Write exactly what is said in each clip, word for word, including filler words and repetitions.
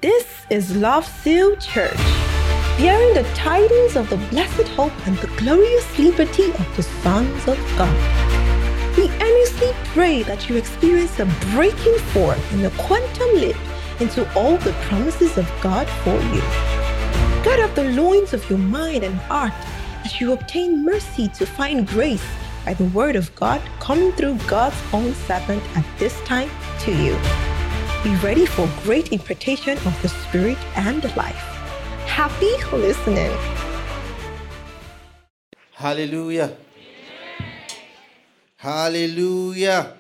This is Love Seal Church, bearing the tidings of the blessed hope and the glorious liberty of the sons of God. We earnestly pray that you experience a breaking forth in the quantum leap into all the promises of God for you. Gird up the loins of your mind and heart as you obtain mercy to find grace by the word of God coming through God's own servant at this time to you. Be ready for great impartation of the Spirit and life. Happy listening. Hallelujah. Hallelujah.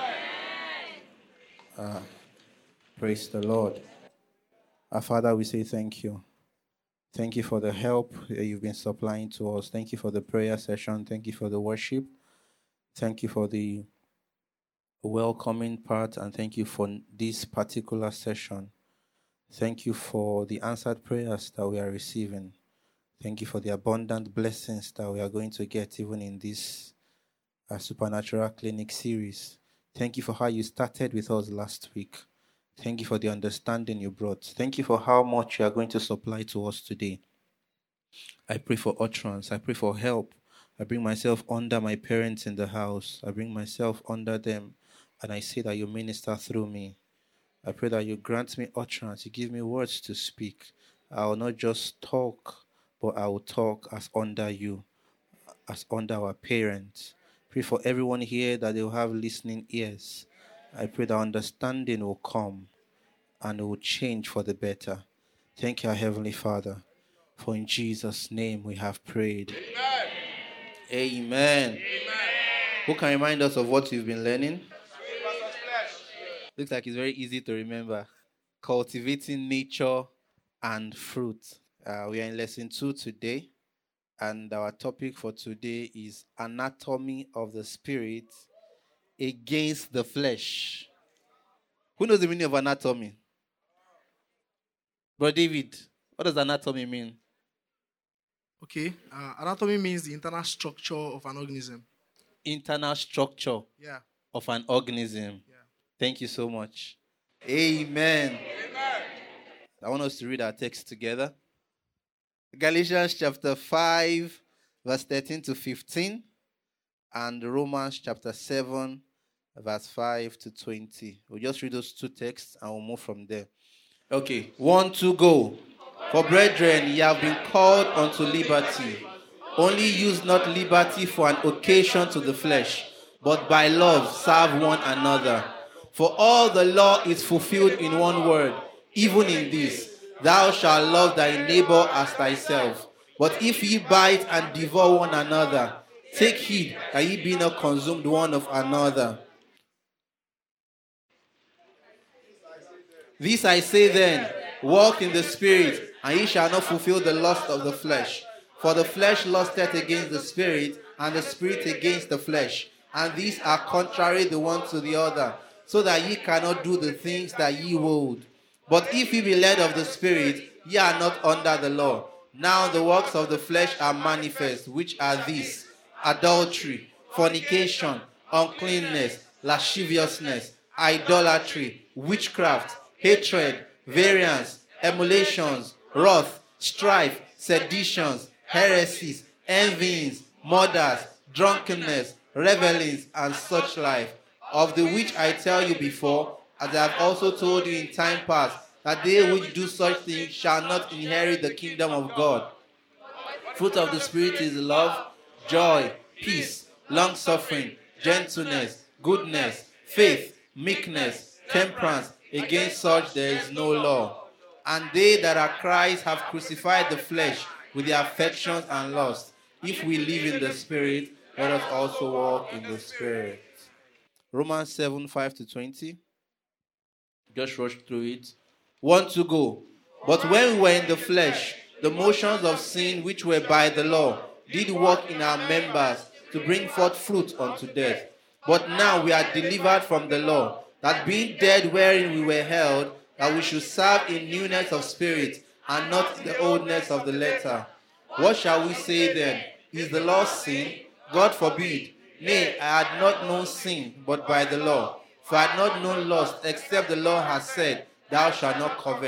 Ah, praise the Lord. Our Father, we say thank you. Thank you for the help that you've been supplying to us. Thank you for the prayer session. Thank you for the worship. Thank you for the welcoming part, and thank you for this particular session. Thank you for the answered prayers that we are receiving. Thank you for the abundant blessings that we are going to get even in this uh, Supernatural Clinic series. Thank you for how you started with us last week. Thank you for the understanding you brought. Thank you for how much you are going to supply to us today. I pray for utterance. I pray for help. I bring myself under my parents in the house. I bring myself under them. And I say that you minister through me. I pray that you grant me utterance. You give me words to speak. I will not just talk, but I will talk as under you, as under our parents. Pray for everyone here that they will have listening ears. I pray that understanding will come and it will change for the better. Thank you, our Heavenly Father, for in Jesus' name we have prayed. Amen. Amen. Amen. Who can remind us of what we've been learning? Looks like it's very easy to remember. Cultivating nature and fruit. Uh, we are in lesson two today, and our topic for today is anatomy of the spirit against the flesh. Who knows the meaning of anatomy? Brother David, what does anatomy mean? Okay, uh, anatomy means the internal structure of an organism. Internal structure yeah. of an organism. Yeah. Thank you so much. Amen. Amen. I want us to read our text together. Galatians chapter five, verse thirteen to fifteen, and Romans chapter seven, verse five to twenty. We'll just read those two texts and we'll move from there. Okay, one, two, go. For brethren, ye have been called unto liberty. Only use not liberty for an occasion to the flesh, but by love serve one another. For all the law is fulfilled in one word, even in this, thou shalt love thy neighbor as thyself. But if ye bite and devour one another, take heed that ye be not consumed one of another. This I say then, walk in the Spirit, and ye shall not fulfill the lust of the flesh. For the flesh lusteth against the Spirit, and the Spirit against the flesh. And these are contrary the one to the other, so that ye cannot do the things that ye would. But if ye be led of the Spirit, ye are not under the law. Now the works of the flesh are manifest, which are these: adultery, fornication, uncleanness, lasciviousness, idolatry, witchcraft, hatred, variance, emulations, wrath, strife, seditions, heresies, envyings, murders, drunkenness, revelings, and such like, of the which I tell you before, as I have also told you in time past, that they which do such things shall not inherit the kingdom of God. Fruit of the Spirit is love, joy, peace, long-suffering, gentleness, goodness, faith, meekness, temperance. Against such there is no law. And they that are Christ have crucified the flesh with the affections and lusts. If we live in the Spirit, let us also walk in the Spirit. Romans seven, five to twenty. Just rush through it. One to go. But when we were in the flesh, the motions of sin which were by the law did work in our members to bring forth fruit unto death. But now we are delivered from the law, that being dead wherein we were held, that we should serve in newness of spirit, and not in the oldness of the letter. What shall we say then? Is the law sin? God forbid. Nay, I had not known sin, but by the law. For I had not known lust, except the law has said, thou shalt not covet.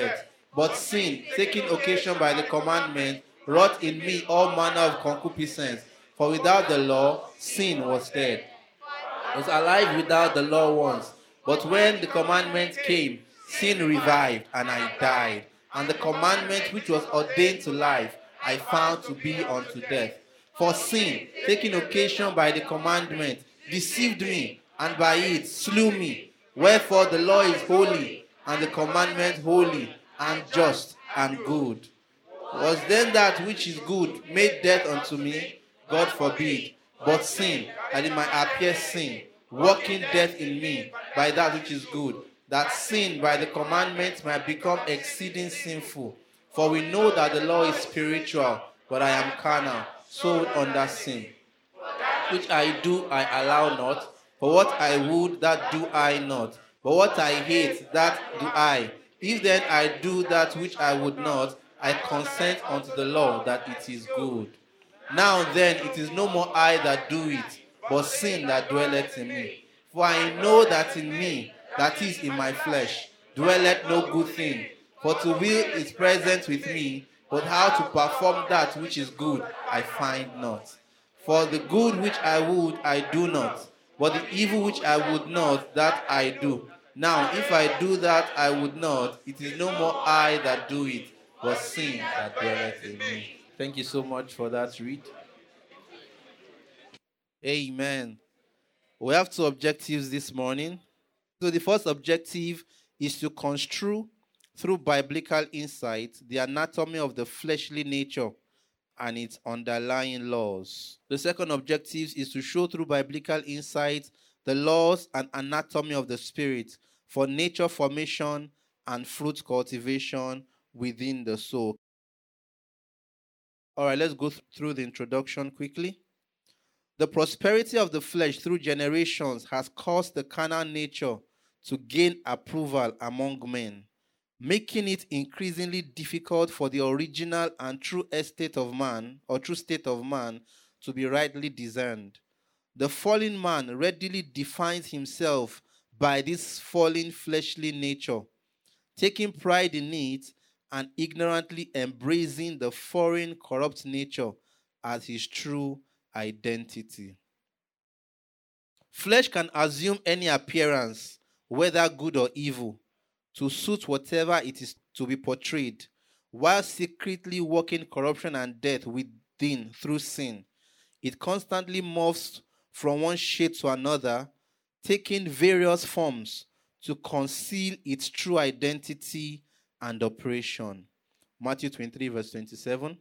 But sin, taking occasion by the commandment, wrought in me all manner of concupiscence. For without the law, sin was dead. I was alive without the law once. But when the commandment came, sin revived, and I died. And the commandment which was ordained to life, I found to be unto death. For sin, taking occasion by the commandment, deceived me, and by it slew me. Wherefore the law is holy, and the commandment holy, and just, and good. Was then that which is good made death unto me? God forbid. But sin, that it might appear sin, working death in me by that which is good, that sin by the commandment might become exceeding sinful. For we know that the law is spiritual, but I am carnal, sold under sin. Which I do, I allow not. For what I would, that do I not. But what I hate, that do I. If then I do that which I would not, I consent unto the law that it is good. Now then, it is no more I that do it, but sin that dwelleth in me. For I know that in me, that is in my flesh, dwelleth no good thing. For to will is present with me, but how to perform that which is good I find not. For the good which I would, I do not, but the evil which I would not, that I do. Now, if I do that I would not, it is no more I that do it, but sin that dwelleth in me. Thank you so much for that read. Amen. We have two objectives this morning. So the first objective is to construe through biblical insight the anatomy of the fleshly nature and its underlying laws. The second objective is to show through biblical insight the laws and anatomy of the spirit for nature formation and fruit cultivation within the soul. All right, let's go th- through the introduction quickly. The prosperity of the flesh through generations has caused the carnal nature to gain approval among men, making it increasingly difficult for the original and true estate of man, or true state of man, to be rightly discerned. The fallen man readily defines himself by this fallen fleshly nature, taking pride in it and ignorantly embracing the foreign corrupt nature as his true identity. Flesh can assume any appearance, whether good or evil, to suit whatever it is to be portrayed, while secretly working corruption and death within through sin. It constantly morphs from one shade to another, taking various forms to conceal its true identity and operation. Matthew twenty-three, verse twenty-seven.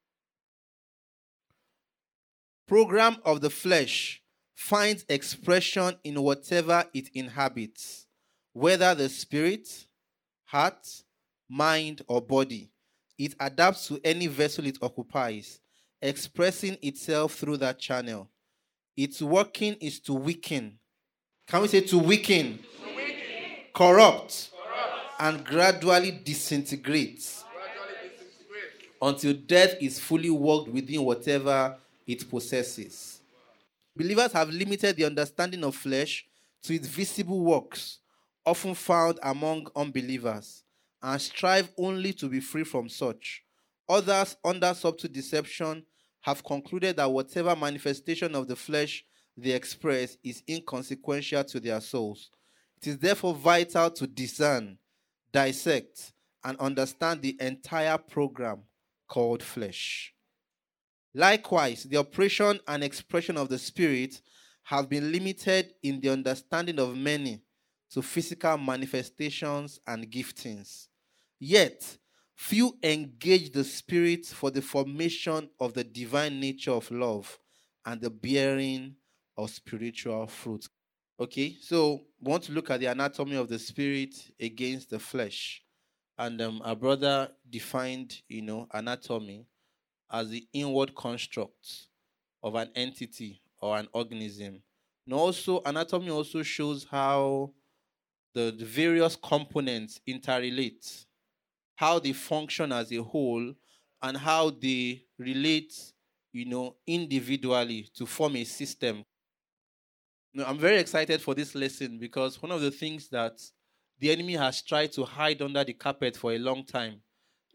Program of the flesh finds expression in whatever it inhabits, whether the spirit, heart, mind, or body. It adapts to any vessel it occupies, expressing itself through that channel. Its working is to weaken. Can we say to weaken? To weaken. Corrupt. Corrupt. And gradually disintegrate. Gradually disintegrate. Until death is fully worked within whatever it possesses. Believers have limited the understanding of flesh to its visible works, often found among unbelievers, and strive only to be free from such. Others, under subtle deception, have concluded that whatever manifestation of the flesh they express is inconsequential to their souls. It is therefore vital to discern, dissect, and understand the entire program called flesh. Likewise, the operation and expression of the Spirit have been limited in the understanding of many to physical manifestations and giftings. Yet, few engage the Spirit for the formation of the divine nature of love and the bearing of spiritual fruit. Okay, so we want to look at the anatomy of the Spirit against the flesh. And um, our brother defined, you know, anatomy as the inward construct of an entity or an organism. And also, anatomy also shows how the, the various components interrelate, how they function as a whole, and how they relate, you know, individually to form a system. Now, I'm very excited for this lesson because one of the things that the enemy has tried to hide under the carpet for a long time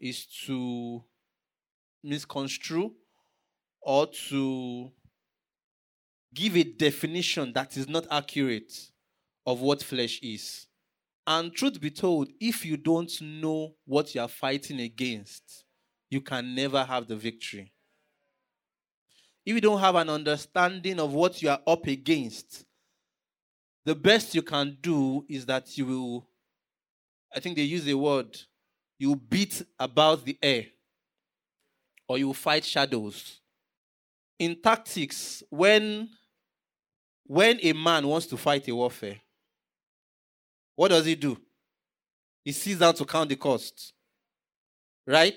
is to misconstrue or to give a definition that is not accurate of what flesh is. And truth be told, if you don't know what you are fighting against, you can never have the victory. If you don't have an understanding of what you are up against, the best you can do is that you will, I think they use the word, you beat about the air, or you will fight shadows. In tactics, when, when a man wants to fight a warfare, what does he do? He sits down to count the cost. Right?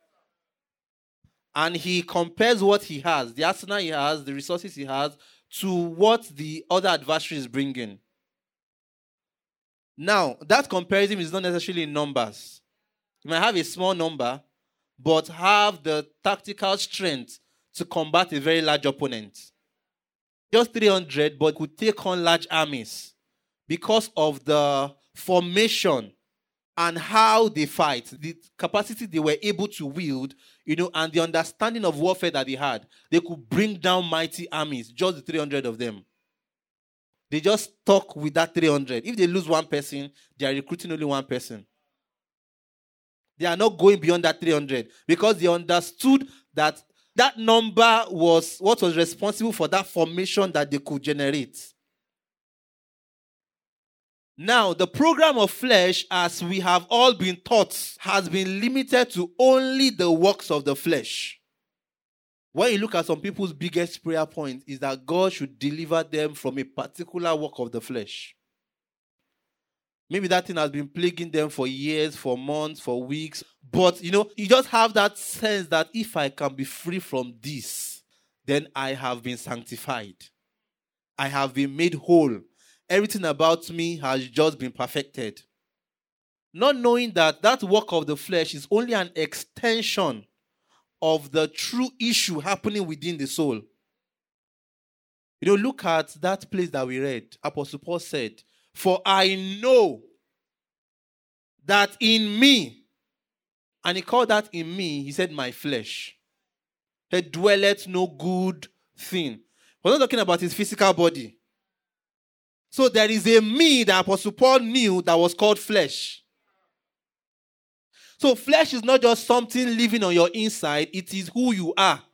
And he compares what he has, the arsenal he has, the resources he has, to what the other adversary is bringing. Now, that comparison is not necessarily in numbers. You might have a small number, but have the tactical strength to combat a very large opponent. Just three hundred, but could take on large armies because of the formation and how they fight, the capacity they were able to wield, you know, and the understanding of warfare that they had. They could bring down mighty armies, just the three hundred of them. They just stuck with that three hundred. If they lose one person, they are recruiting only one person. They are not going beyond that three hundred because they understood that that number was what was responsible for that formation that they could generate. Now, the program of flesh, as we have all been taught, has been limited to only the works of the flesh. When you look at some people's biggest prayer point is that God should deliver them from a particular work of the flesh. Maybe that thing has been plaguing them for years, for months, for weeks. But, you know, you just have that sense that if I can be free from this, then I have been sanctified. I have been made whole. Everything about me has just been perfected. Not knowing that that work of the flesh is only an extension of the true issue happening within the soul. You know, look at that place that we read. Apostle Paul said, "For I know that in me," and he called that in me, he said, "my flesh, there dwelleth no good thing." We're not talking about his physical body. So there is a me that Apostle Paul knew that was called flesh. So flesh is not just something living on your inside, it is who you are.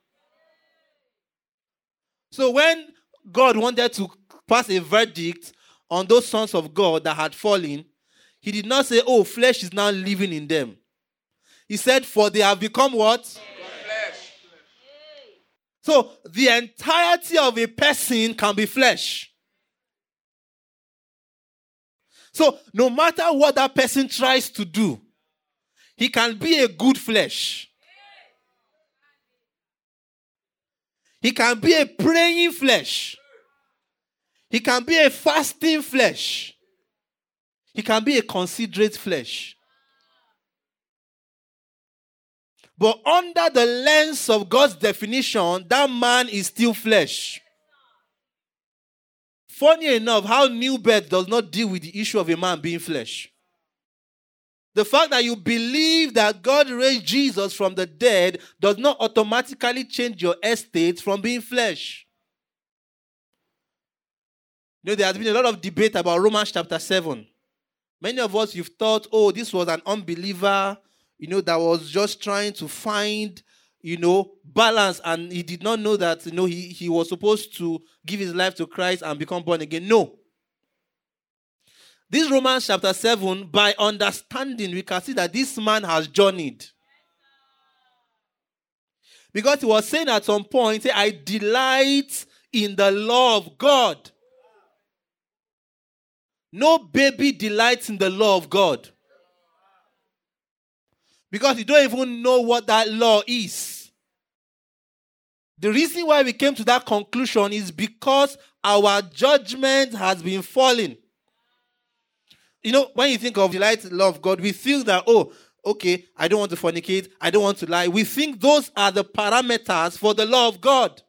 So when God wanted to pass a verdict on those sons of God that had fallen, he did not say, oh, flesh is now living in them. He said, for they have become what? Flesh. So the entirety of a person can be flesh. So no matter what that person tries to do, he can be a good flesh. He can be a praying flesh. He can be a fasting flesh. He can be a considerate flesh. But under the lens of God's definition, that man is still flesh. Funny enough, how new birth does not deal with the issue of a man being flesh. The fact that you believe that God raised Jesus from the dead does not automatically change your estate from being flesh. You know, there has been a lot of debate about Romans chapter seven. Many of us, you've thought, oh, this was an unbeliever, you know, that was just trying to find, you know, balance, and he did not know that, you know, he, he was supposed to give his life to Christ and become born again. No. This Romans chapter seven, by understanding, we can see that this man has journeyed. Because he was saying at some point, I delight in the law of God. No baby delights in the law of God. Because you don't even know what that law is. The reason why we came to that conclusion is because our judgment has been fallen. You know, when you think of delight in the law of God, we feel that, oh, okay, I don't want to fornicate, I don't want to lie. We think those are the parameters for the law of God.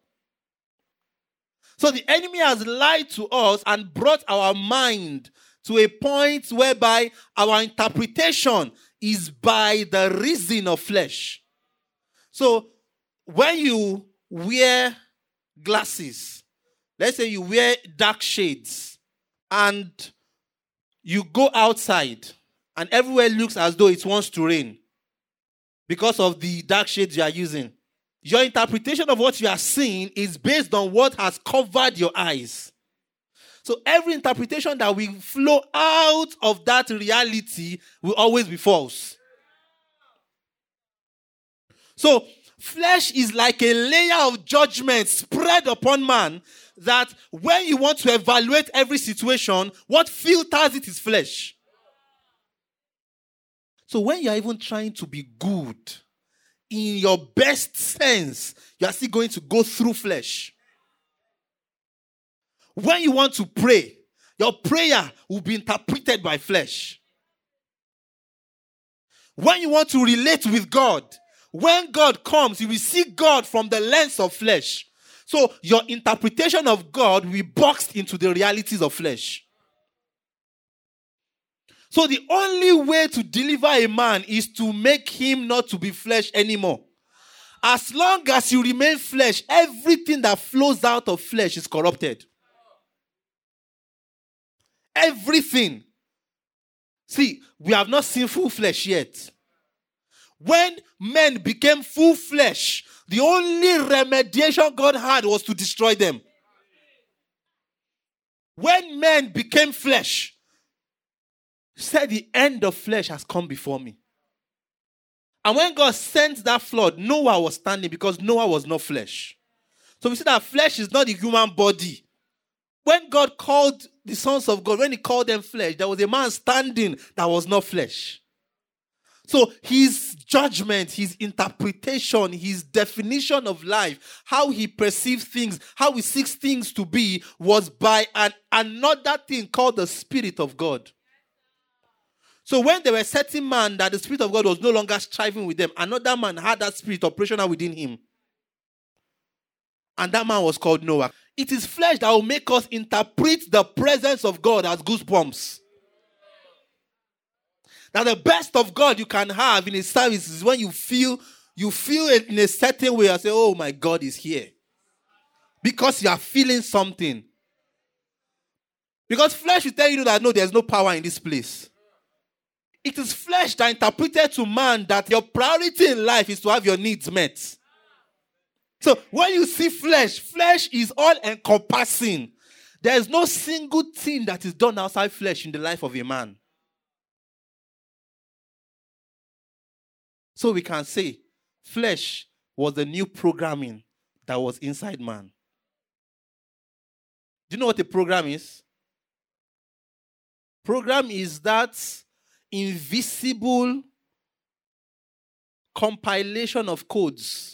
So the enemy has lied to us and brought our mind to a point whereby our interpretation is by the reason of flesh. So when you wear glasses, let's say you wear dark shades, and you go outside, and everywhere looks as though it wants to rain because of the dark shades you are using. Your interpretation of what you are seeing is based on what has covered your eyes. So every interpretation that will flow out of that reality will always be false. So flesh is like a layer of judgment spread upon man, that when you want to evaluate every situation, what filters it is flesh. So when you are even trying to be good, in your best sense, you are still going to go through flesh. When you want to pray, your prayer will be interpreted by flesh. When you want to relate with God, when God comes, you will see God from the lens of flesh. So your interpretation of God will be boxed into the realities of flesh. So the only way to deliver a man is to make him not to be flesh anymore. As long as you remain flesh, everything that flows out of flesh is corrupted. Everything. See, we have not seen full flesh yet. When men became full flesh, the only remediation God had was to destroy them. When men became flesh, he said the end of flesh has come before me. And when God sent that flood, Noah was standing because Noah was not flesh. So we see that flesh is not the human body. When God called the sons of God, when he called them flesh, there was a man standing that was not flesh. So his judgment, his interpretation, his definition of life, how he perceives things, how he seeks things to be, was by an, another thing called the Spirit of God. So when there were certain man that the Spirit of God was no longer striving with them, another man had that spirit operational within him. And that man was called Noah. It is flesh that will make us interpret the presence of God as goosebumps. That the best of God you can have in a service is when you feel you feel it in a certain way and say, oh my God is here. Because you are feeling something. Because flesh will tell you that no, there's no power in this place. It is flesh that interpreted to man that your priority in life is to have your needs met. So when you see flesh, flesh is all encompassing. There is no single thing that is done outside flesh in the life of a man. So we can say flesh was the new programming that was inside man. Do you know what a program is? Program is that invisible compilation of codes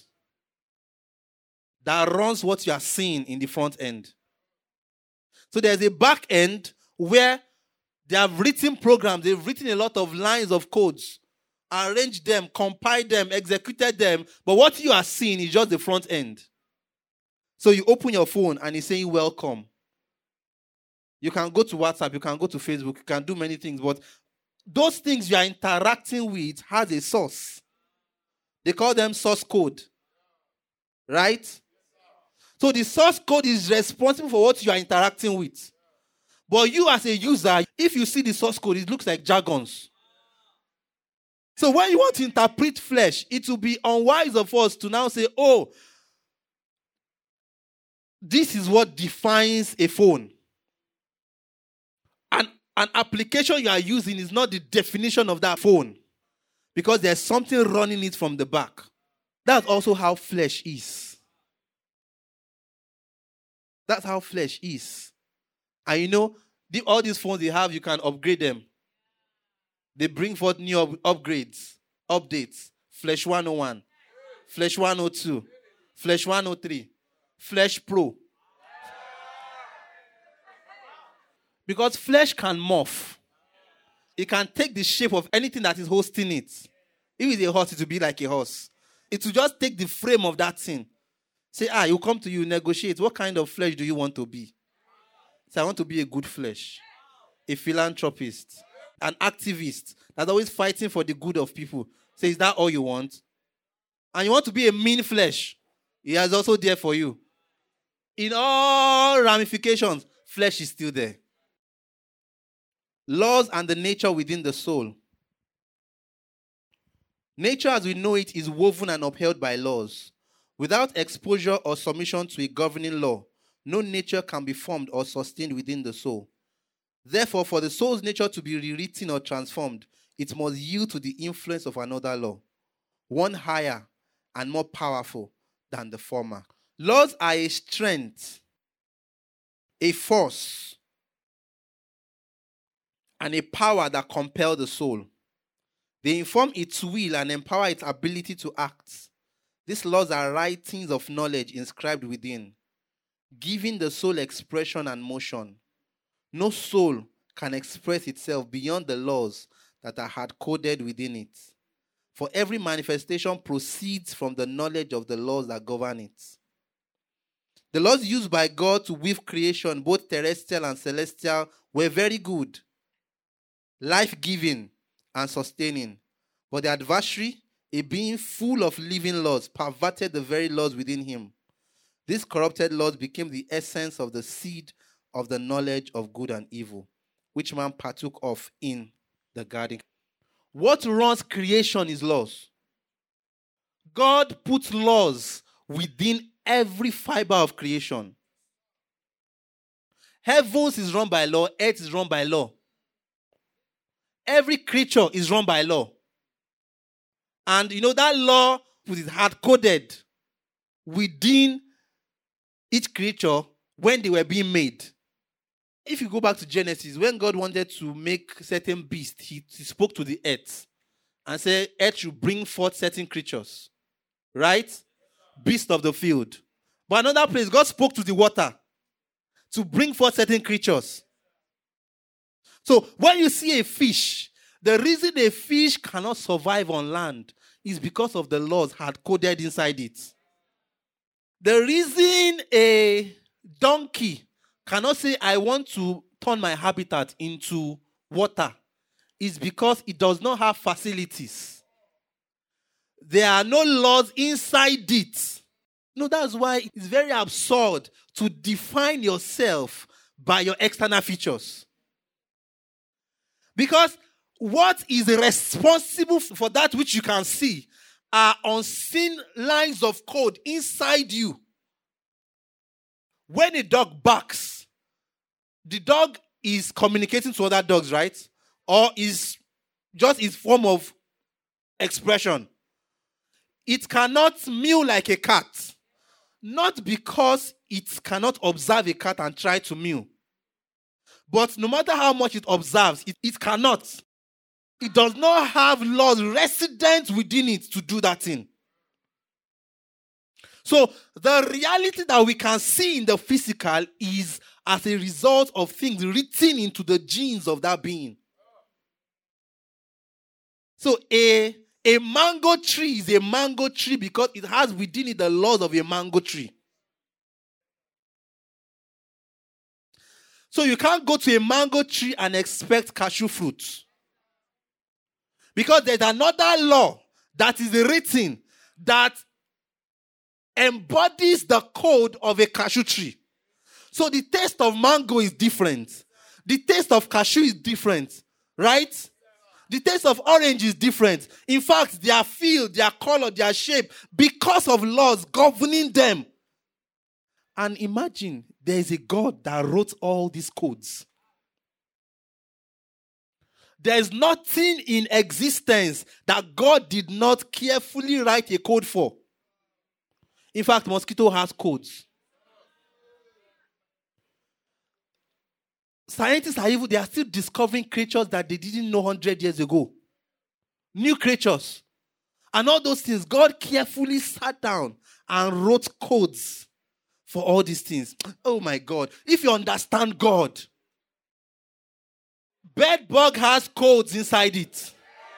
that runs what you are seeing in the front end. So there's a back end where they have written programs, they've written a lot of lines of codes, arranged them, compiled them, executed them, but what you are seeing is just the front end. So you open your phone and it's saying welcome. You can go to WhatsApp, you can go to Facebook, you can do many things, but those things you are interacting with has a source. They call them source code. Right? So the source code is responsible for what you are interacting with. But you as a user, if you see the source code, it looks like jargons. So when you want to interpret flesh, it will be unwise of us to now say, oh, this is what defines a phone. And an application you are using is not the definition of that phone, because there's something running it from the back. That's also how flesh is. That's how flesh is. And you know, the, all these phones they have, you can upgrade them. They bring forth new up- upgrades, updates. Flesh one oh one, Flesh one oh two, Flesh one oh three, Flesh Pro. Because flesh can morph. It can take the shape of anything that is hosting it. If it's a horse, it will be like a horse. It will just take the frame of that thing. Say, ah, you come to you, negotiate. What kind of flesh do you want to be? Say, I want to be a good flesh. A philanthropist. an activist that's always fighting for the good of people. Say, is that all you want? And you want to be a mean flesh, he is also there for you. In all ramifications, flesh is still there. Laws and the nature within the soul. Nature as we know it is woven and upheld by laws. Without exposure or submission to a governing law, no nature can be formed or sustained within the soul. Therefore, for the soul's nature to be rewritten or transformed, it must yield to the influence of another law, one higher and more powerful than the former. Laws are a strength, a force, and a power that compel the soul. They inform its will and empower its ability to act. These laws are writings of knowledge inscribed within, giving the soul expression and motion. No soul can express itself beyond the laws that are hard-coded within it. For every manifestation proceeds from the knowledge of the laws that govern it. The laws used by God to weave creation, both terrestrial and celestial, were very good, life-giving, and sustaining. But the adversary, a being full of living laws, perverted the very laws within him. These corrupted laws became the essence of the seed of the knowledge of good and evil, which man partook of in the garden. What runs creation is laws. God puts laws within every fiber of creation. Heavens is run by law, earth is run by law. Every creature is run by law. And you know that law is hard-coded within each creature when they were being made. If you go back to Genesis, when God wanted to make certain beasts, he, he spoke to the earth and said, earth should bring forth certain creatures. Right? Beasts of the field. But another place, God spoke to the water to bring forth certain creatures. So when you see a fish, the reason a fish cannot survive on land is because of the laws hard-coded inside it. The reason a donkey cannot say, I want to turn my habitat into water is because it does not have facilities. There are no laws inside it. No, that's why it's very absurd to define yourself by your external features. Because what is responsible for that which you can see are unseen lines of code inside you. When a dog barks, the dog is communicating to other dogs, right? Or is just its form of expression. It cannot mew like a cat. Not because it cannot observe a cat and try to mew. But no matter how much it observes, it, it cannot. It does not have laws resident within it to do that thing. So the reality that we can see in the physical is as a result of things written into the genes of that being. So a, a mango tree is a mango tree because it has within it the laws of a mango tree. So you can't go to a mango tree and expect cashew fruit. Because there's another law that is written that embodies the code of a cashew tree. So the taste of mango is different. The taste of cashew is different. Right? The taste of orange is different. In fact, their feel, their color, their shape, because of laws governing them. And imagine there is a God that wrote all these codes. There is nothing in existence that God did not carefully write a code for. In fact, mosquito has codes. Scientists are even, they are still discovering creatures that they didn't know one hundred years ago. New creatures. And all those things, God carefully sat down and wrote codes for all these things. Oh my God. If you understand God, bed bug has codes inside it.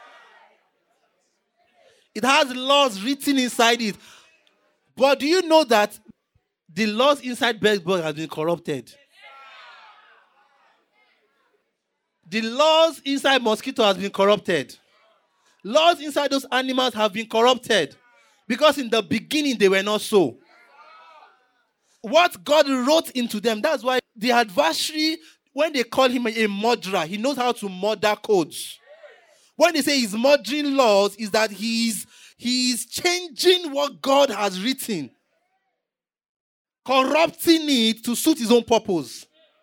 It has laws written inside it. But do you know that the laws inside bed bug have been corrupted? The laws inside mosquito has been corrupted. Laws inside those animals have been corrupted. Because in the beginning, they were not so. What God wrote into them, that's why the adversary, when they call him a murderer, he knows how to murder codes. When they say he's murdering laws, is that he's, he's changing what God has written, corrupting it to suit his own purpose.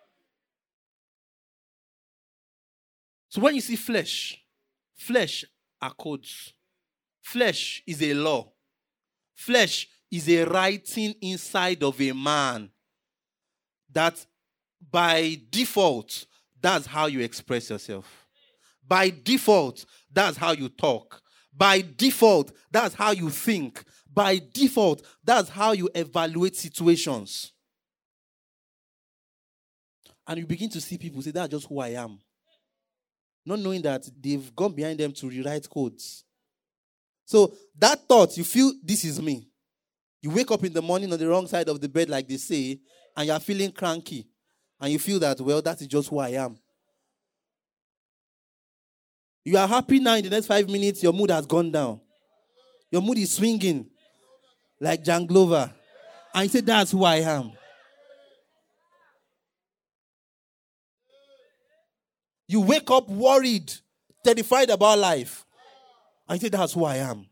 So when you see flesh, flesh are codes. Flesh is a law. Flesh is a writing inside of a man that by default, that's how you express yourself. By default, that's how you talk. By default, that's how you think. By default, that's how you evaluate situations. And you begin to see people say, that's just who I am. Not knowing that they've gone behind them to rewrite codes. So that thought, you feel, this is me. You wake up in the morning on the wrong side of the bed, like they say, and you're feeling cranky. And you feel that, well, that is just who I am. You are happy now, in the next five minutes, your mood has gone down. Your mood is swinging like Jan Glover. And you say, that's who I am. You wake up worried, terrified about life. And you say, that's who I am.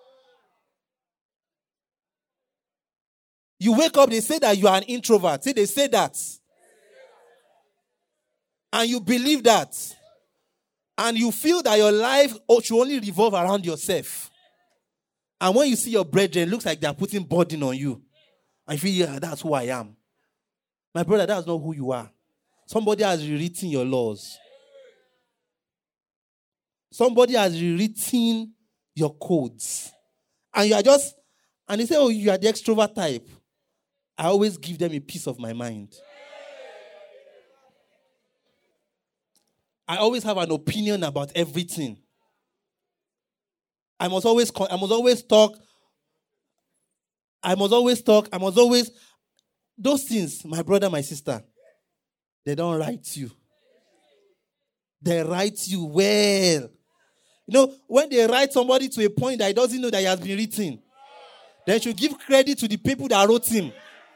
You wake up, they say that you are an introvert. See, they say that. And you believe that. And you feel that your life should only revolve around yourself. And when you see your brethren, it looks like they are putting burden on you. And you feel, yeah, that's who I am. My brother, that's not who you are. Somebody has rewritten your laws. Somebody has rewritten your codes. And you are just, and they say, oh, you are the extrovert type. I always give them a piece of my mind. I always have an opinion about everything. I must always, I must always talk. I must always talk. I must always, those things, my brother, my sister, they don't write you. They write you well. You know, when they write somebody to a point that he doesn't know that he has been written, they should give credit to the people that wrote him.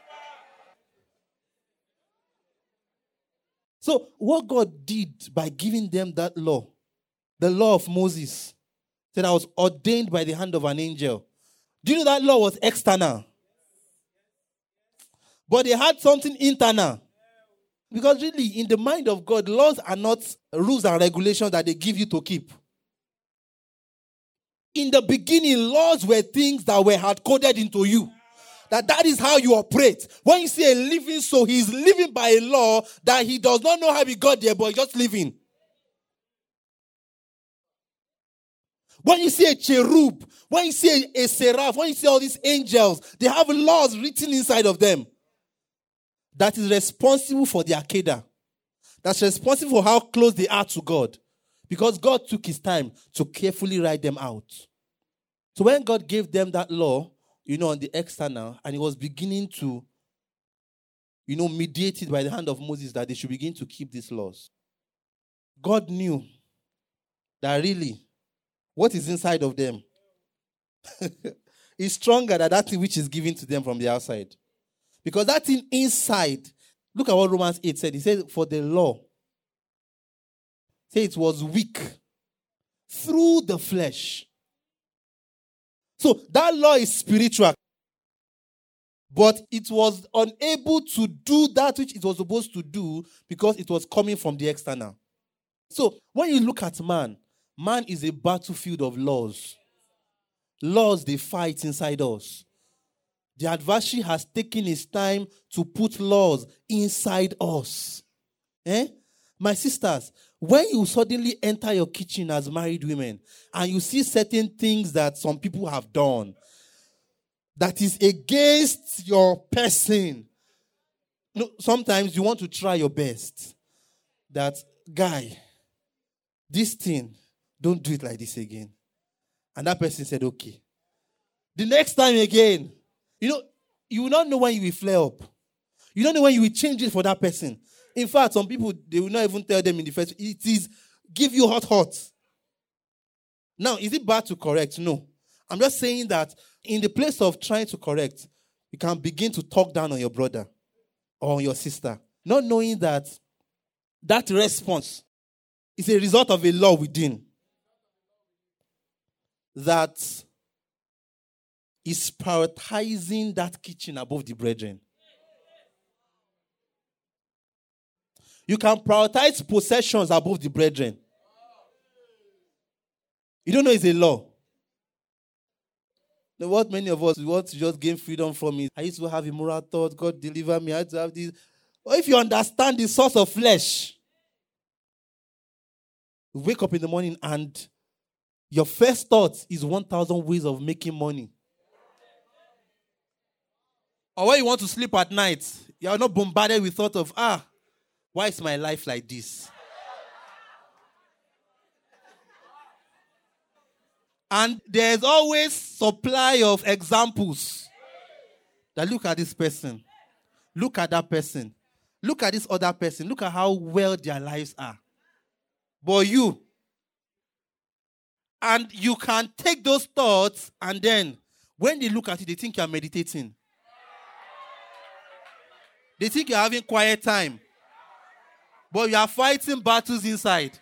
So what God did by giving them that law, the law of Moses, that was ordained by the hand of an angel. Do you know that law was external? But they had something internal. Because really, in the mind of God, laws are not rules and regulations that they give you to keep. In the beginning, laws were things that were hard-coded into you. That that is how you operate. When you see a living soul, he's living by a law that he does not know how he got there, but he's just living. When you see a cherub, when you see a, a seraph, when you see all these angels, they have laws written inside of them. That is responsible for the Akedah. That's responsible for how close they are to God. Because God took his time to carefully write them out. So when God gave them that law, you know, on the external, and he was beginning to, you know, mediate it by the hand of Moses that they should begin to keep these laws. God knew that really what is inside of them is stronger than that thing which is given to them from the outside. Because that thing inside, look at what Romans eight said. He said, for the law, say it was weak through the flesh. So that law is spiritual. But it was unable to do that which it was supposed to do because it was coming from the external. So when you look at man, man is a battlefield of laws. Laws, they fight inside us. The adversary has taken his time to put laws inside us. Eh? My sisters, when you suddenly enter your kitchen as married women and you see certain things that some people have done that is against your person, no, sometimes you want to try your best. That, guy, this thing, don't do it like this again. And that person said, okay. The next time again, you know, you will not know when you will flare up. You don't know when you will change it for that person. In fact, some people, they will not even tell them in the first, it is give you hot, hot. Now, is it bad to correct? No. I'm just saying that in the place of trying to correct, you can begin to talk down on your brother or on your sister, not knowing that that response is a result of a law within that is prioritizing that kitchen above the brethren. You can prioritize possessions above the brethren. You don't know it's a law. Now, what many of us want to just gain freedom from is, I used to have immoral thoughts, God deliver me, I had to have this. Or if you understand the source of flesh, you wake up in the morning and your first thought is one thousand ways of making money. Or when you want to sleep at night, you are not bombarded with thought of, ah, why is my life like this? And there's always supply of examples. That look at this person. Look at that person. Look at this other person. Look at how well their lives are. But you. And you can take those thoughts and then when they look at it, they think you're meditating. They think you're having quiet time. But you are fighting battles inside.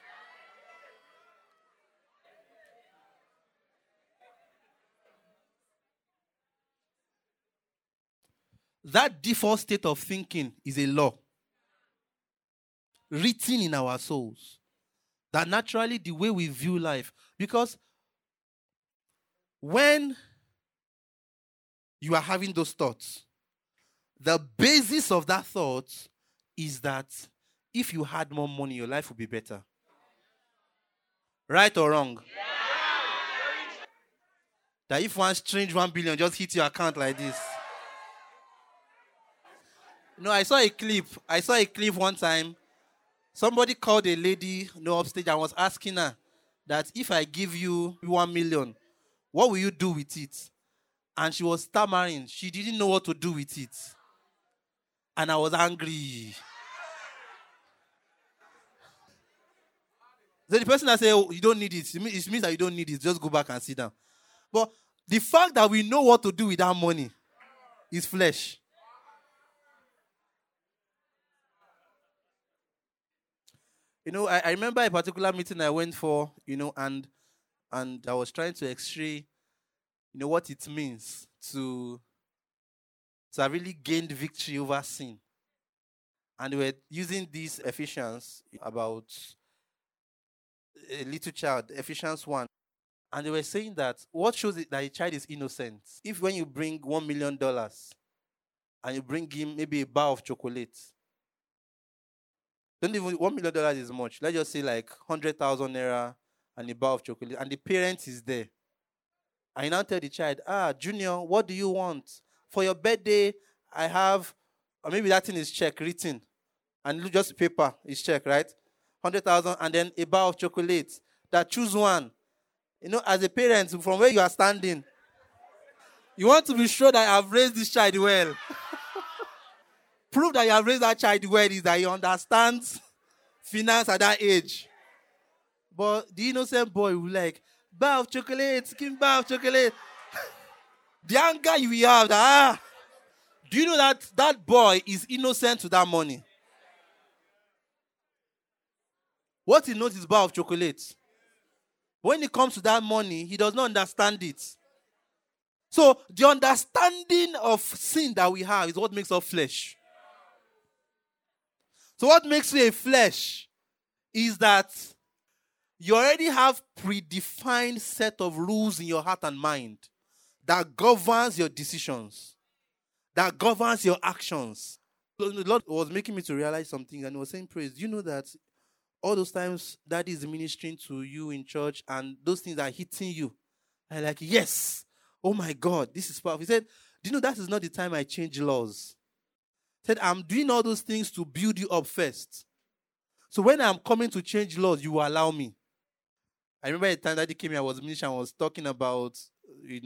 That default state of thinking is a law written in our souls. That naturally the way we view life. Because when you are having those thoughts, the basis of that thought is that if you had more money, your life would be better. Right or wrong? Yeah. That if one strange one billion just hit your account like this. No, I saw a clip. I saw a clip one time. Somebody called a lady, you know, upstage and was asking her that if I give you one million, what will you do with it? And she was stammering. She didn't know what to do with it. And I was angry. So the person that said, oh, you don't need it, it means that you don't need it. Just go back and sit down. But the fact that we know what to do with that money is flesh. You know, I, I remember a particular meeting I went for, you know, and and I was trying to x-ray, you know, what it means to, to have really gained victory over sin. And we were using these Ephesians about a little child, Ephesians one. And they were saying that what shows it that a child is innocent? If when you bring one million dollars and you bring him maybe a bar of chocolate, don't even, one million dollars is much. Let's just say like one hundred thousand naira and a bar of chocolate. And the parent is there. And you now tell the child, ah, Junior, what do you want? For your birthday, I have, or maybe that thing is check written. And just paper is check, right? one hundred thousand and then a bar of chocolate. That choose one. You know, as a parent, from where you are standing, you want to be sure that I have raised this child well. Proof that you have raised that child well is that he understands finance at that age. But the innocent boy will like, bar of chocolate, give me bar of chocolate. The anger you will have, that, ah, do you know that that boy is innocent to that money? What he knows is bar of chocolate. When it comes to that money, he does not understand it. So the understanding of sin that we have is what makes us flesh. So what makes you a flesh is that you already have predefined set of rules in your heart and mind that governs your decisions, that governs your actions. So the Lord was making me to realize something, and he was saying, praise, do you know that all those times Daddy is ministering to you in church and those things are hitting you? I'm like, yes. Oh my God, this is powerful. He said, do you know that is not the time I change laws? He said, I'm doing all those things to build you up first. So when I'm coming to change laws, you will allow me. I remember the time Daddy came here, I was ministering, I was talking about, you know,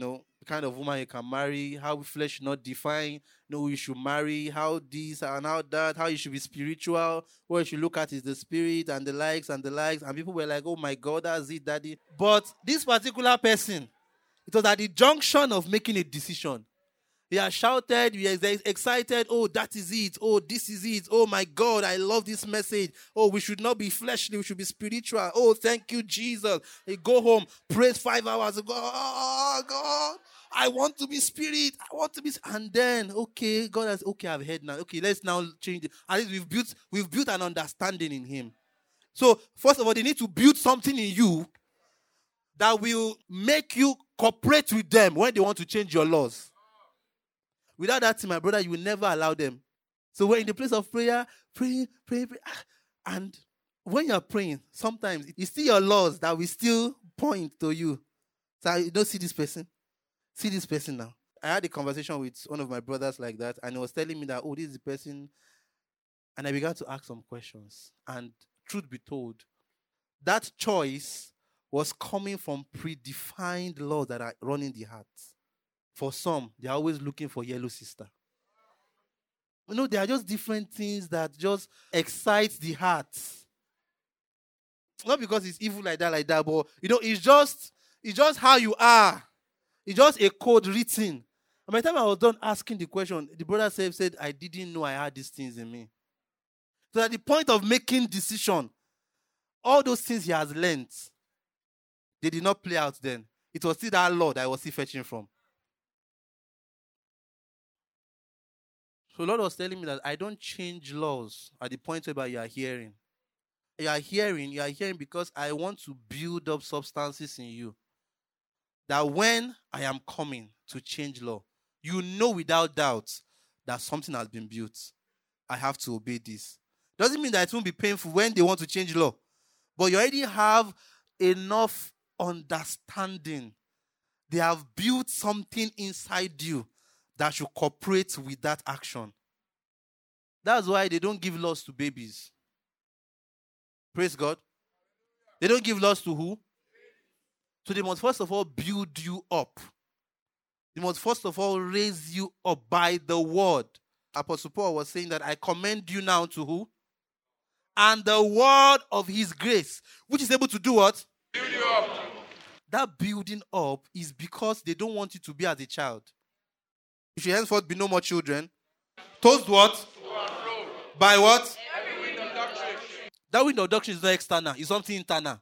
kind of woman you can marry, how flesh should not define, no, who you should marry, how this and how that, how you should be spiritual, what you should look at is the spirit and the likes and the likes. And people were like, oh my God, that's it, daddy. But this particular person, it was at the junction of making a decision. He had shouted, he was excited, oh, that is it, oh, this is it, oh my God, I love this message, oh, we should not be fleshly, we should be spiritual, oh, thank you, Jesus. He go home, praise five hours, and go, oh, God, I want to be spirit, I want to be, and then, okay, God has, okay, I've heard now, okay, let's now change it. At least we've built, we've built an understanding in him. So, first of all, they need to build something in you that will make you cooperate with them when they want to change your laws. Without that, my brother, you will never allow them. So we're in the place of prayer, praying, praying, praying. And when you're praying, sometimes it's still your laws that will still point to you. So you don't see this person. See this person now. I had a conversation with one of my brothers like that, and he was telling me that, oh, this is the person. And I began to ask some questions. And truth be told, that choice was coming from predefined laws that are running the heart. For some, they're always looking for yellow sister. You know, there are just different things that just excite the heart. Not because it's evil like that, like that, but, you know, it's just, it's just how you are. It's just a code written. And by the time I was done asking the question, the brother said, said, I didn't know I had these things in me. So at the point of making decision, all those things he has learned, they did not play out then. It was still that law that I was still fetching from. So the Lord was telling me that I don't change laws at the point where you are hearing. You are hearing, you are hearing because I want to build up substances in you. That when I am coming to change law, you know without doubt that something has been built. I have to obey this. Doesn't mean that it won't be painful when they want to change law. But you already have enough understanding. They have built something inside you that should cooperate with that action. That's why they don't give laws to babies. Praise God. They don't give laws to who? So they must first of all build you up. They must first of all raise you up by the word. Apostle Paul was saying that I commend you now to who? And the word of his grace, which is able to do what? Build you up. That building up is because they don't want you to be as a child. You should henceforth be no more children. Toast what? By what? Every wind of doctrine. That wind of doctrine is not external. It's something internal.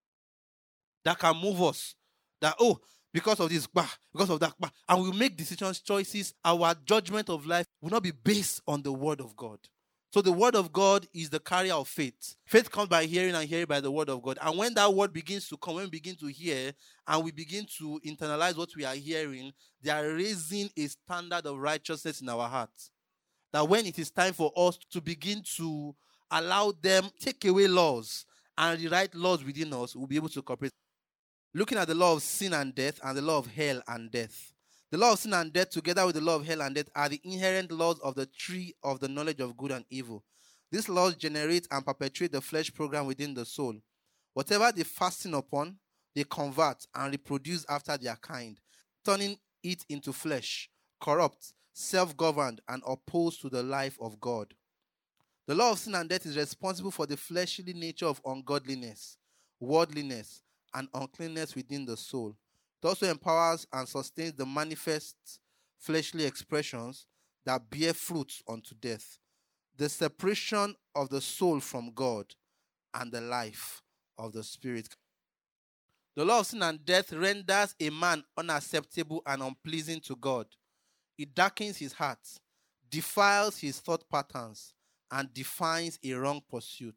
That can move us. That, oh, because of this, because of that, and we make decisions, choices. Our judgment of life will not be based on the word of God. So the word of God is the carrier of faith. Faith comes by hearing and hearing by the word of God. And when that word begins to come, when we begin to hear and we begin to internalize what we are hearing, they are raising a standard of righteousness in our hearts. That when it is time for us to begin to allow them take away laws and rewrite laws within us, we'll be able to cooperate. Looking at the law of sin and death and the law of hell and death. The law of sin and death, together with the law of hell and death, are the inherent laws of the tree of the knowledge of good and evil. These laws generate and perpetuate the flesh program within the soul. Whatever they fasten upon, they convert and reproduce after their kind, turning it into flesh, corrupt, self-governed, and opposed to the life of God. The law of sin and death is responsible for the fleshly nature of ungodliness, worldliness, and uncleanness within the soul. It also empowers and sustains the manifest fleshly expressions that bear fruits unto death, the separation of the soul from God, and the life of the spirit. The law of sin and death renders a man unacceptable and unpleasing to God. It darkens his heart, defiles his thought patterns, and defines a wrong pursuit.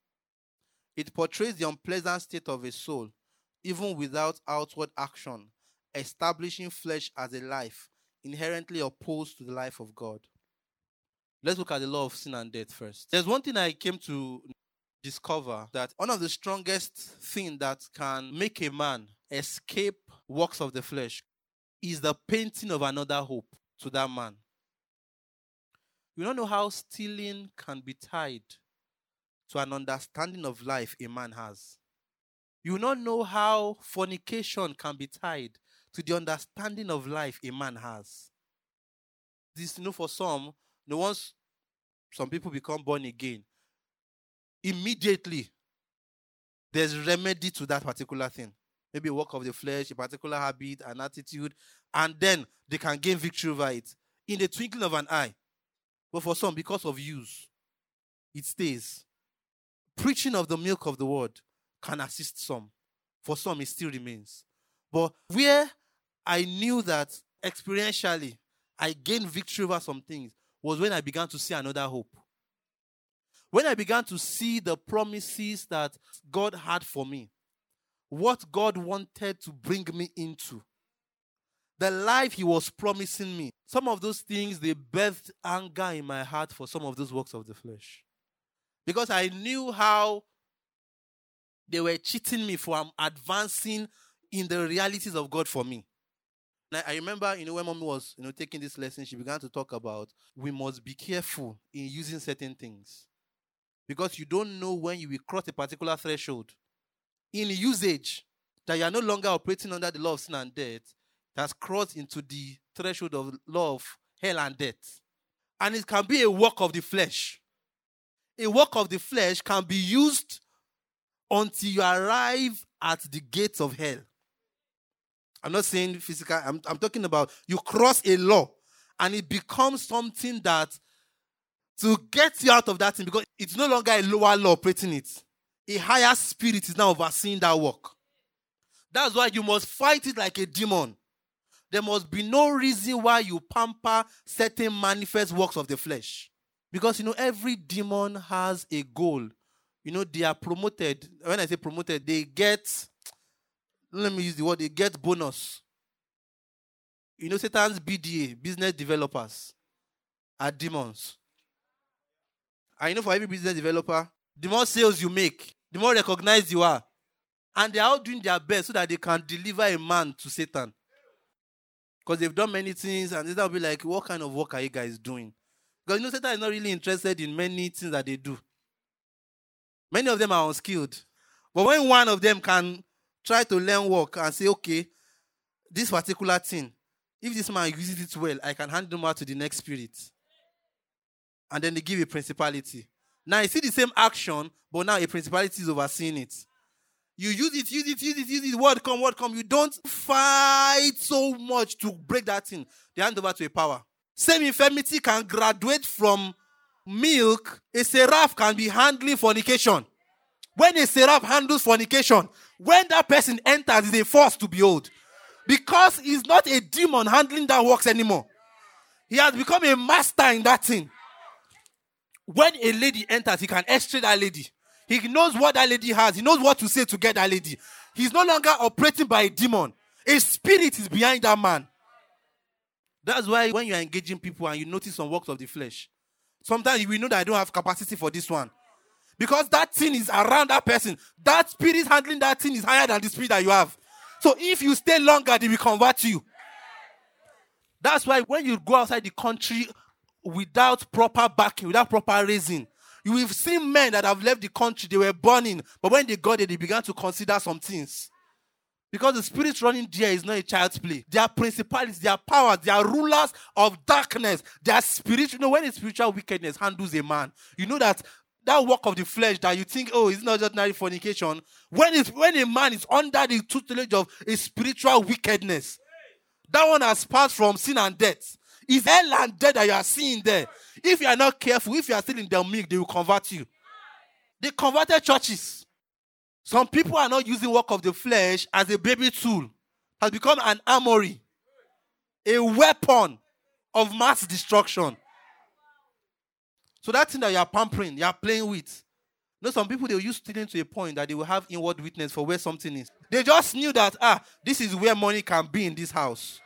It portrays the unpleasant state of a soul, even without outward action, establishing flesh as a life inherently opposed to the life of God. Let's look at the law of sin and death first. There's one thing I came to discover, that one of the strongest things that can make a man escape works of the flesh is the painting of another hope to that man. You don't know how stealing can be tied to an understanding of life a man has. You will not know how fornication can be tied to the understanding of life a man has. This, you know, for some, you know, once some people become born again, immediately there's remedy to that particular thing. Maybe a work of the flesh, a particular habit, an attitude, and then they can gain victory over it in the twinkling of an eye. But for some, because of use, it stays. Preaching of the milk of the word can assist some. For some, it still remains. But where I knew that experientially I gained victory over some things was when I began to see another hope. When I began to see the promises that God had for me, what God wanted to bring me into, the life he was promising me. Some of those things, they birthed anger in my heart for some of those works of the flesh. Because I knew how they were cheating me from advancing in the realities of God for me. And I remember, you know, when Mommy was, you know, taking this lesson, she began to talk about we must be careful in using certain things. Because you don't know when you will cross a particular threshold. In usage, that you are no longer operating under the law of sin and death, has crossed into the threshold of law of hell and death. And it can be a work of the flesh. A work of the flesh can be used until you arrive at the gates of hell. I'm not saying physical, I'm, I'm talking about you cross a law and it becomes something that to get you out of that thing, because it's no longer a lower law operating it. A higher spirit is now overseeing that work. That's why you must fight it like a demon. There must be no reason why you pamper certain manifest works of the flesh. Because, you know, every demon has a goal. You know, they are promoted. When I say promoted, they get, let me use the word, they get bonus. You know, Satan's B D A, business developers, are demons. And you know, for every business developer, the more sales you make, the more recognized you are. And they are all doing their best so that they can deliver a man to Satan. Because they've done many things, and Satan will be like, what kind of work are you guys doing? Because you know, Satan is not really interested in many things that they do. Many of them are unskilled. But when one of them can try to learn work and say, okay, this particular thing, if this man uses it well, I can hand them out to the next spirit. And then they give a principality. Now you see the same action, but now a principality is overseeing it. You use it, use it, use it, use it, word come, word come. You don't fight so much to break that thing. They hand over to a power. Same infirmity can graduate from milk. A seraph can be handling fornication. When a seraph handles fornication, when that person enters, it's a force to behold. Because he's not a demon handling that works anymore. He has become a master in that thing. When a lady enters, he can extract that lady. He knows what that lady has. He knows what to say to get that lady. He's no longer operating by a demon. A spirit is behind that man. That's why when you're engaging people and you notice some works of the flesh, sometimes you will know that I don't have capacity for this one. Because that thing is around that person. That spirit handling that thing is higher than the spirit that you have. So if you stay longer, they will convert you. That's why when you go outside the country without proper backing, without proper raising, you will see men that have left the country, they were burning, but when they got there, they began to consider some things. Because the spirit running there is not a child's play. They are principalities, they are powers, they are rulers of darkness. They are spiritual. You know, when a spiritual wickedness handles a man, you know that that work of the flesh that you think, oh, it's not just ordinary fornication. When, it's, when a man is under the tutelage of a spiritual wickedness, that one has passed from sin and death. It's hell and death that you are seeing there. If you are not careful, if you are still in their milk, they will convert you. They converted churches. Some people are not using work of the flesh as a baby tool. It has become an armory. A weapon of mass destruction. So that thing that you are pampering, you are playing with. You know, some people, they will use stealing to a point that they will have inward witness for where something is. They just knew that, ah, this is where money can be in this house.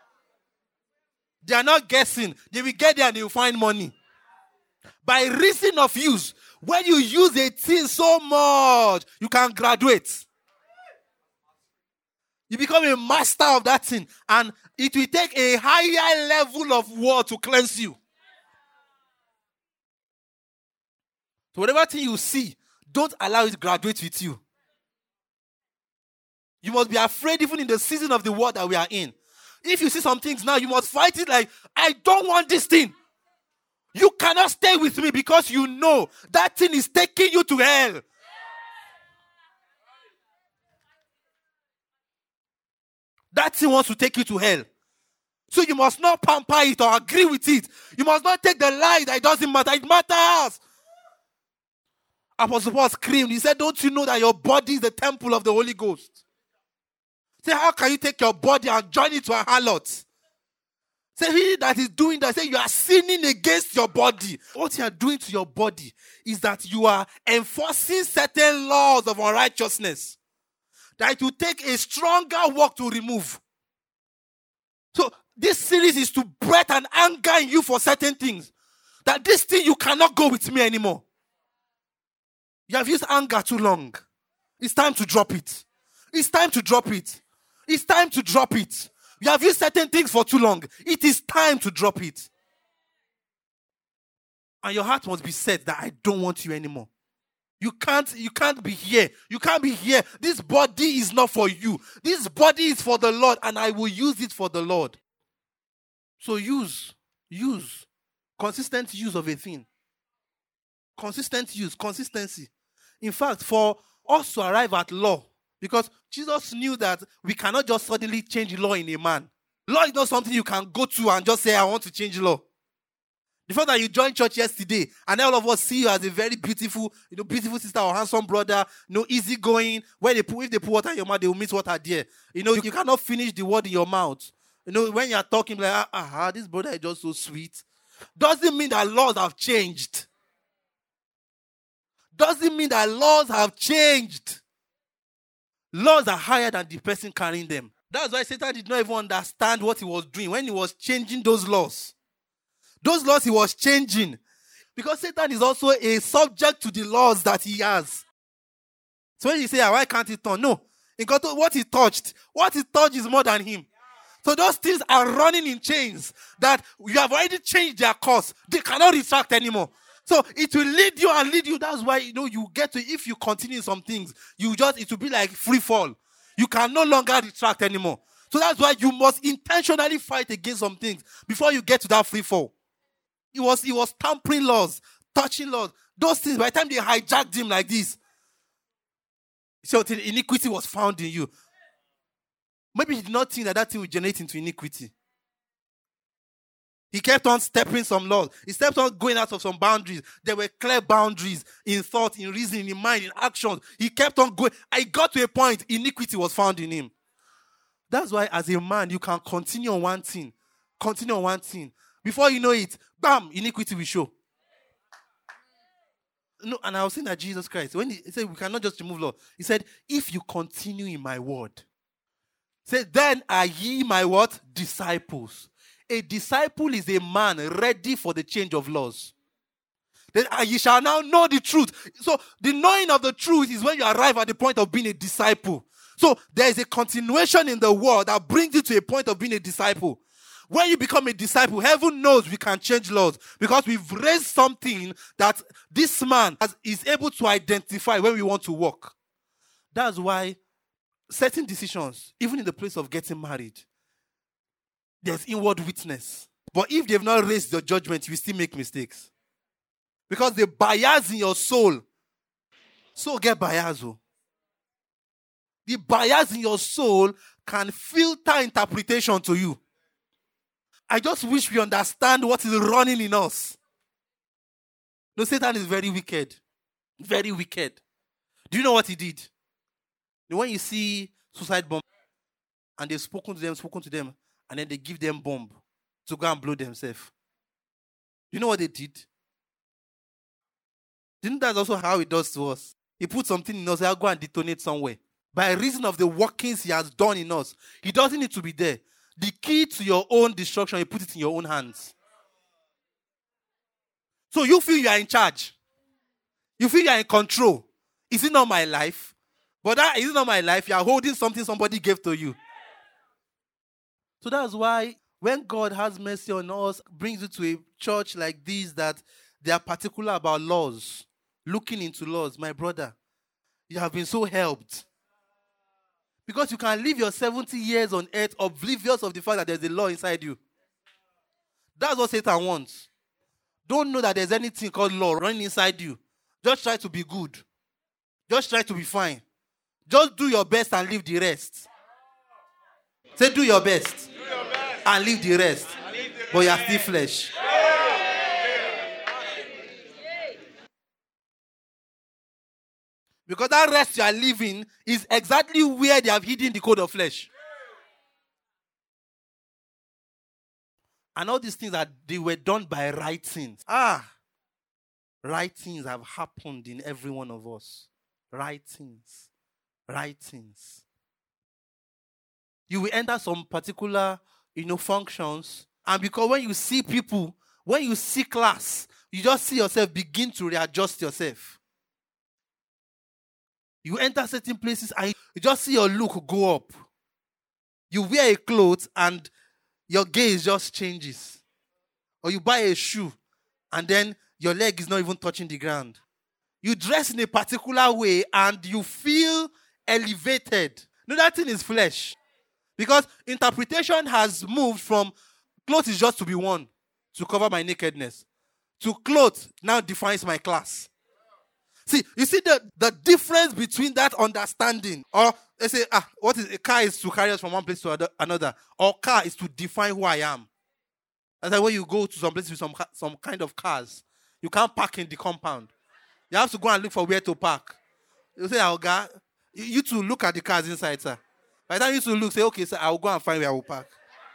They are not guessing. They will get there and they will find money. By reason of use, when you use a thing so much, you can graduate. You become a master of that thing. And it will take a higher level of word to cleanse you. So whatever thing you see, don't allow it to graduate with you. You must be afraid even in the season of the war that we are in. If you see some things now, you must fight it like, I don't want this thing. You cannot stay with me because you know that thing is taking you to hell. That thing wants to take you to hell. So you must not pamper it or agree with it. You must not take the lie that it doesn't matter. It matters. Apostle Paul screamed. He said, don't you know that your body is the temple of the Holy Ghost? Say, how can you take your body and join it to a harlot? Say, he that is doing that, say, you are sinning against your body. What you are doing to your body is that you are enforcing certain laws of unrighteousness that it will take a stronger work to remove. So, this series is to breath and anger in you for certain things. That this thing, you cannot go with me anymore. You have used anger too long. It's time to drop it. It's time to drop it. It's time to drop it. You have used certain things for too long. It is time to drop it. And your heart must be set that I don't want you anymore. You can't, you can't be here. You can't be here. This body is not for you. This body is for the Lord, and I will use it for the Lord. So use, use, consistent use of a thing. Consistent use, consistency. In fact, for us to arrive at law, because Jesus knew that we cannot just suddenly change law in a man. Law is not something you can go to and just say, I want to change law. The fact that you joined church yesterday and all of us see you as a very beautiful, you know, beautiful sister or handsome brother, you know, easygoing. Where they put, if they put water in your mouth, they will miss water there. You know, you, you cannot finish the word in your mouth. You know, when you are talking, like, ah, ah, this brother is just so sweet. Doesn't mean that laws have changed. Doesn't mean that laws have changed. Laws are higher than the person carrying them. That's why Satan did not even understand what he was doing when he was changing those laws. Those laws he was changing. Because Satan is also a subject to the laws that he has. So when you say, why can't he turn? No. Because what he touched, what he touched is more than him. So those things are running in chains that you have already changed their course. They cannot retract anymore. So it will lead you and lead you. That's why, you know, you get to, if you continue some things, you just, it will be like free fall. You can no longer retract anymore. So that's why you must intentionally fight against some things before you get to that free fall. It was, it was tampering laws, touching laws. Those things, by the time they hijacked him like this, so the iniquity was found in you. Maybe he did not think that that thing would generate into iniquity. He kept on stepping some laws. He kept on going out of some boundaries. There were clear boundaries in thought, in reasoning, in mind, in actions. He kept on going. I got to a point, iniquity was found in him. That's why as a man, you can continue on one thing. Continue on one thing. Before you know it, bam, iniquity will show. No, and I was saying that Jesus Christ, when he said we cannot just remove law, he said, if you continue in my word, say, then are ye my what? Disciples. A disciple is a man ready for the change of laws. Then you shall now know the truth. So the knowing of the truth is when you arrive at the point of being a disciple. So there is a continuation in the word that brings you to a point of being a disciple. When you become a disciple, heaven knows we can change laws because we've raised something that this man has, is able to identify when we want to walk. That's why certain decisions, even in the place of getting married, there's inward witness. But if they've not raised your judgment, you still make mistakes. Because the bias in your soul, so get bias. Oh. The bias in your soul can filter interpretation to you. I just wish we understand what is running in us. No, Satan is very wicked. Very wicked. Do you know what he did? When you see suicide bomb, and they've spoken to them, spoken to them, and then they give them bomb to go and blow themselves. Do you know what they did? Didn't that also how he does to us? He puts something in us, he'll go and detonate somewhere. By reason of the workings he has done in us, he doesn't need to be there. The key to your own destruction, you put it in your own hands. So you feel you are in charge. You feel you are in control. Is it not my life? But that is it not my life. You are holding something somebody gave to you. So that's why when God has mercy on us, brings you to a church like this that they are particular about laws, looking into laws, my brother, you have been so helped. Because you can live your seventy years on earth oblivious of the fact that there's a law inside you. That's what Satan wants. Don't know that there's anything called law running inside you. Just try to be good. Just try to be fine. Just do your best and leave the rest. Say, do your best, do your best. And leave the rest. Leave the but you are still flesh. Because that rest you are living is exactly where they have hidden the code of flesh. And all these things that they were done by right things. Ah, right things have happened in every one of us. Right things. Right things. You will enter some particular, you know, functions. And because when you see people, when you see class, you just see yourself begin to readjust yourself. You enter certain places and you just see your look go up. You wear a cloth and your gaze just changes. Or you buy a shoe and then your leg is not even touching the ground. You dress in a particular way and you feel elevated. No, that thing is flesh. Because interpretation has moved from clothes is just to be worn to cover my nakedness to clothes now defines my class. See, you see the, the difference between that understanding, or they say, ah, what is a car is to carry us from one place to other, another, or car is to define who I am. That's like when you go to some place with some some kind of cars, you can't park in the compound. You have to go and look for where to park. You say, oh God, you, you two look at the cars inside, sir. By the time you two look, say, okay, sir, I will go and find where I will park.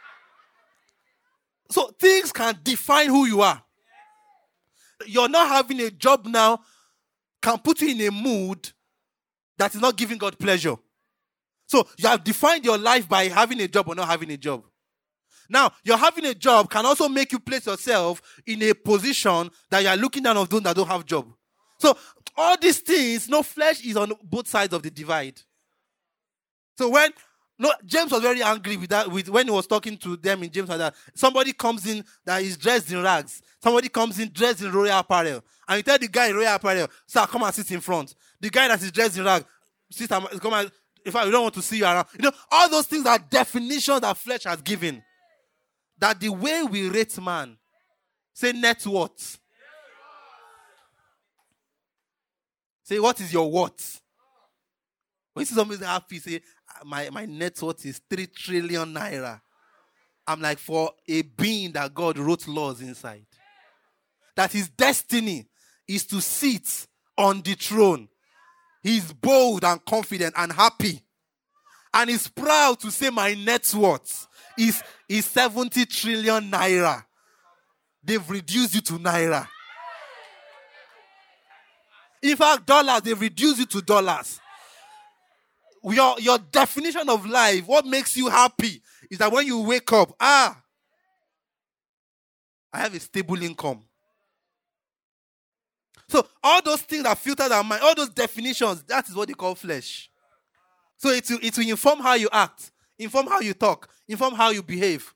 So things can define who you are. You're not having a job now can put you in a mood that is not giving God pleasure. So you have defined your life by having a job or not having a job. Now, your having a job can also make you place yourself in a position that you are looking down on those that don't have job. So all these things, no flesh is on both sides of the divide. So when no, James was very angry with that with when he was talking to them in James like that. Somebody comes in that is dressed in rags. Somebody comes in dressed in royal apparel. And you tell the guy in royal apparel, sir, come and sit in front. The guy that is dressed in rags, sister, come and, in fact, we don't want to see you around. You know, all those things are definitions that flesh has given. That the way we rate man, say net worth. Say, what is your worth? When you see somebody happy, say, my, my net worth is three trillion naira. I'm like, for a being that God wrote laws inside. That his destiny is to sit on the throne. He's bold and confident and happy. And he's proud to say my net worth is, is seventy trillion naira. They've reduced you to naira. In fact, dollars, they've reduced you to dollars. Your, your definition of life, what makes you happy, is that when you wake up, ah, I have a stable income. So all those things that filter our mind, all those definitions, that is what they call flesh. So it will, it will inform how you act, inform how you talk, inform how you behave.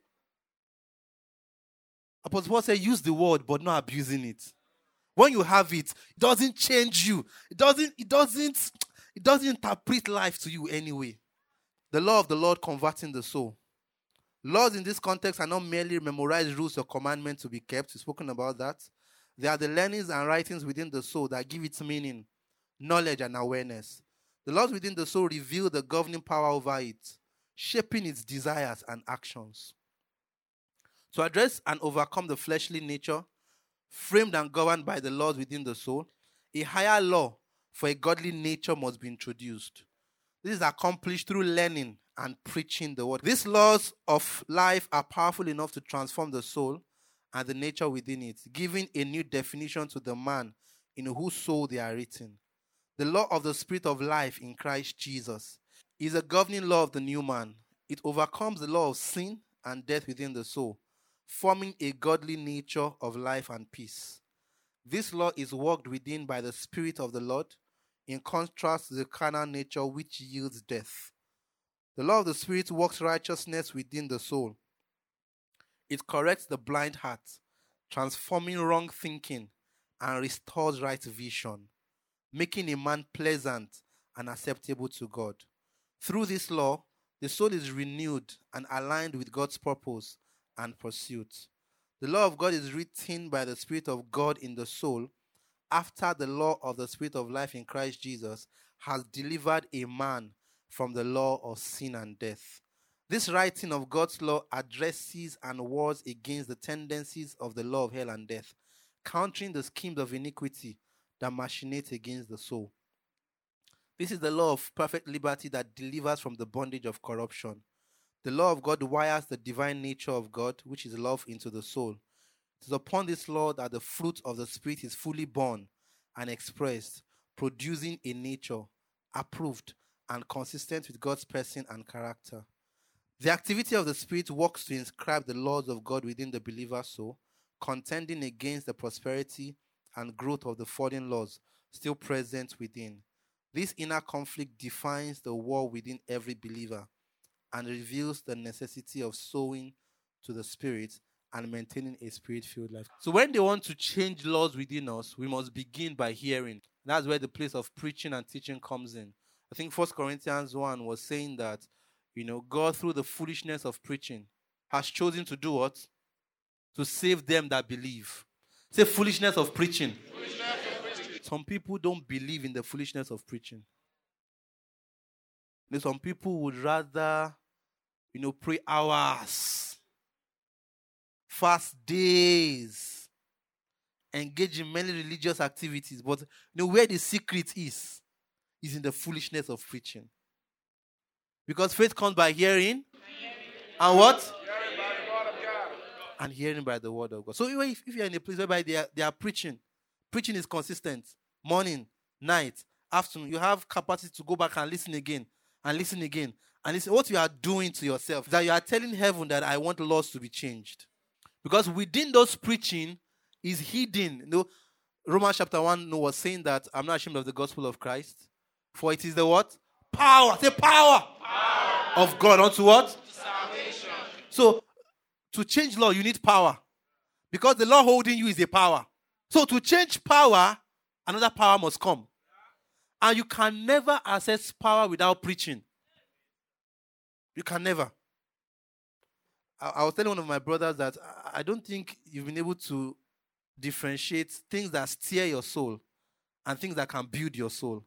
Apostle Paul said, use the word, but not abusing it. When you have it, it doesn't change you. It doesn't, it doesn't, it doesn't interpret life to you anyway. The law of the Lord converting the soul. Laws in this context are not merely memorized rules or commandments to be kept. We've spoken about that. They are the learnings and writings within the soul that give it meaning, knowledge, and awareness. The laws within the soul reveal the governing power over it, shaping its desires and actions. To address and overcome the fleshly nature, framed and governed by the laws within the soul, a higher law for a godly nature must be introduced. This is accomplished through learning and preaching the word. These laws of life are powerful enough to transform the soul and the nature within it, giving a new definition to the man in whose soul they are written. The law of the Spirit of life in Christ Jesus is a governing law of the new man. It overcomes the law of sin and death within the soul, forming a godly nature of life and peace. This law is worked within by the Spirit of the Lord, in contrast to the carnal nature which yields death. The law of the Spirit works righteousness within the soul. It corrects the blind heart, transforming wrong thinking, and restores right vision, making a man pleasant and acceptable to God. Through this law, the soul is renewed and aligned with God's purpose and pursuit. The law of God is written by the Spirit of God in the soul after the law of the Spirit of life in Christ Jesus has delivered a man from the law of sin and death. This writing of God's law addresses and wars against the tendencies of the law of hell and death, countering the schemes of iniquity that machinate against the soul. This is the law of perfect liberty that delivers from the bondage of corruption. The law of God wires the divine nature of God, which is love, into the soul. It is upon this law that the fruit of the Spirit is fully born and expressed, producing a nature approved and consistent with God's person and character. The activity of the Spirit works to inscribe the laws of God within the believer's soul, contending against the prosperity and growth of the fallen laws still present within. This inner conflict defines the war within every believer and reveals the necessity of sowing to the Spirit and maintaining a Spirit-filled life. So when they want to change laws within us, we must begin by hearing. That's where the place of preaching and teaching comes in. I think First Corinthians one was saying that, you know, God, through the foolishness of preaching, has chosen to do what? To save them that believe. Say foolishness of preaching. Foolishness of preaching. Some people don't believe in the foolishness of preaching. You know, some people would rather, you know, pray hours, fast days, engage in many religious activities. But you know where the secret is, is in the foolishness of preaching. Because faith comes by hearing. And what? Hearing by the word of God. And hearing by the word of God. So if, if you're in a place whereby they are, they are preaching, preaching is consistent. Morning, night, afternoon. You have capacity to go back and listen again. And listen again. And listen. What you are doing to yourself is that you are telling heaven that I want laws to be changed. Because within those preaching is hidden. You know, Romans chapter one was saying that I'm not ashamed of the gospel of Christ. For it is the what? Power. Say power. Power. Of God unto what? Salvation. So, to change law, you need power. Because the law holding you is a power. So, to change power, another power must come. And you can never access power without preaching. You can never. I, I was telling one of my brothers that I don't think you've been able to differentiate things that steer your soul and things that can build your soul.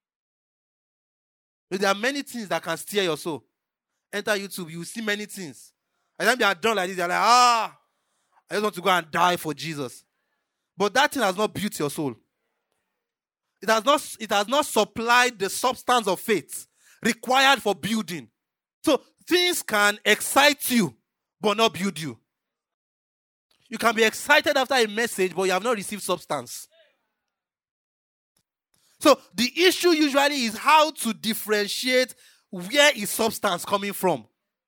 There are many things that can steer your soul. Enter YouTube, you will see many things. By the time they are done like this, they're like, ah, I just want to go and die for Jesus. But that thing has not built your soul. It has not, it has not supplied the substance of faith required for building. So things can excite you, but not build you. You can be excited after a message, but you have not received substance. So the issue usually is how to differentiate where is substance coming from.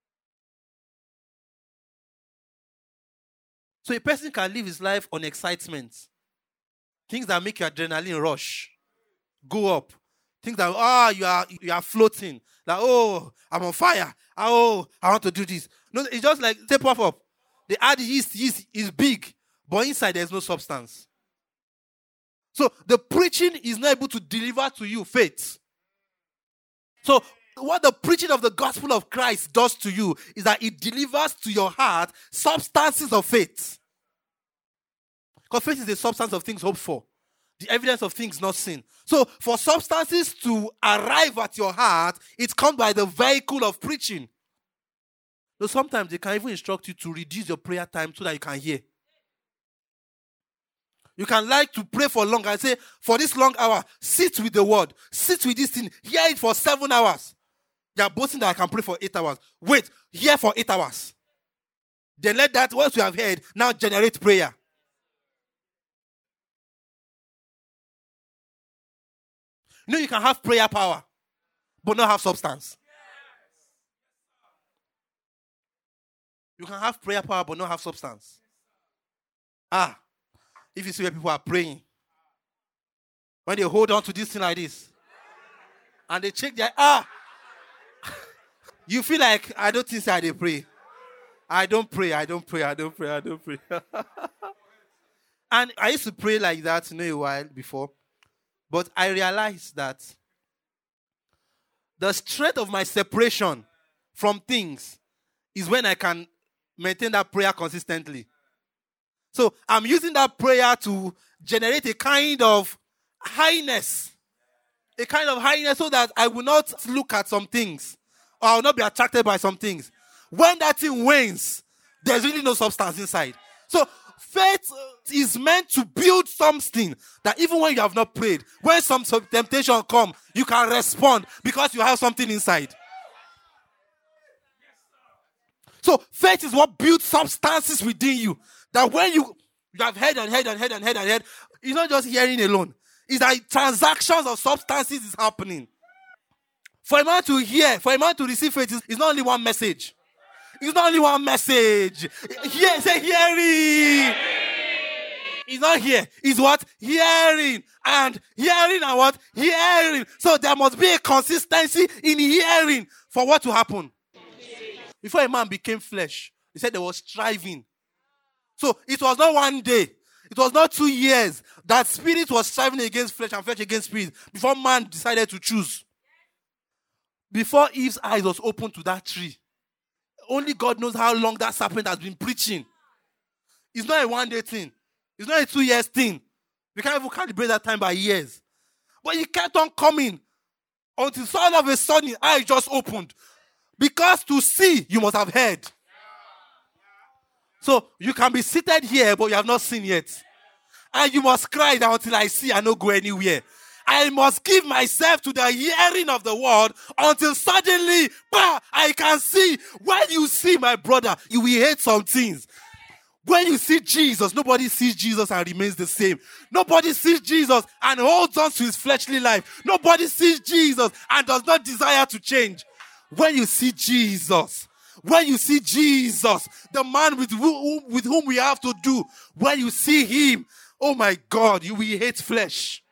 So a person can live his life on excitement. Things that make your adrenaline rush. Go up. Things that, ah, oh, you are you are floating. Like, oh, I'm on fire. Oh, I want to do this. No, it's just like, say puff up. They add yeast, yeast is big, but inside there's no substance. So the preaching is not able to deliver to you faith. So what the preaching of the gospel of Christ does to you is that it delivers to your heart substances of faith. Because faith is the substance of things hoped for, the evidence of things not seen. So for substances to arrive at your heart, it comes by the vehicle of preaching. So sometimes they can even instruct you to reduce your prayer time so that you can hear. You can like to pray for long and say, for this long hour, sit with the word. Sit with this thing. Hear it for seven hours. You are boasting that I can pray for eight hours. Wait, hear for eight hours. Then let that, once you have heard, now generate prayer. You know you can have prayer power, but not have substance. You can have prayer power, but not have substance. Ah. If you see where people are praying, when they hold on to this thing like this, and they check their, ah, you feel like, I don't think I they pray. I don't pray, I don't pray, I don't pray, I don't pray. And I used to pray like that, you know, a while before. But I realized that the strength of my separation from things is when I can maintain that prayer consistently. So I'm using that prayer to generate a kind of highness. A kind of highness so that I will not look at some things. Or I will not be attracted by some things. When that thing wanes, there's really no substance inside. So faith is meant to build something that even when you have not prayed, when some temptation comes, you can respond because you have something inside. So faith is what builds substances within you. That when you, you have heard and heard and heard and heard and heard, it's not just hearing alone. It's like transactions of substances is happening. For a man to hear, for a man to receive faith, it's not only one message. It's not only one message. Hear, say hearing. It's not here. It's what? Hearing. And hearing and what? Hearing. So there must be a consistency in hearing for what to happen. Before a man became flesh, he said there was striving. So it was not one day. It was not two years that spirit was striving against flesh and flesh against spirit before man decided to choose. Before Eve's eyes was opened to that tree, only God knows how long that serpent has been preaching. It's not a one-day thing. It's not a two-years thing. We can't even calibrate that time by years. But he kept on coming until all of a sudden his eyes just opened. Because to see, you must have heard. So you can be seated here, but you have not seen yet. And you must cry that until I see, I don't go anywhere. I must give myself to the hearing of the word until suddenly, bah, I can see. When you see my brother, you will hate some things. When you see Jesus, nobody sees Jesus and remains the same. Nobody sees Jesus and holds on to his fleshly life. Nobody sees Jesus and does not desire to change. When you see Jesus, when you see Jesus, the man with whom, with whom we have to do, when you see him, oh my God, you will hate flesh.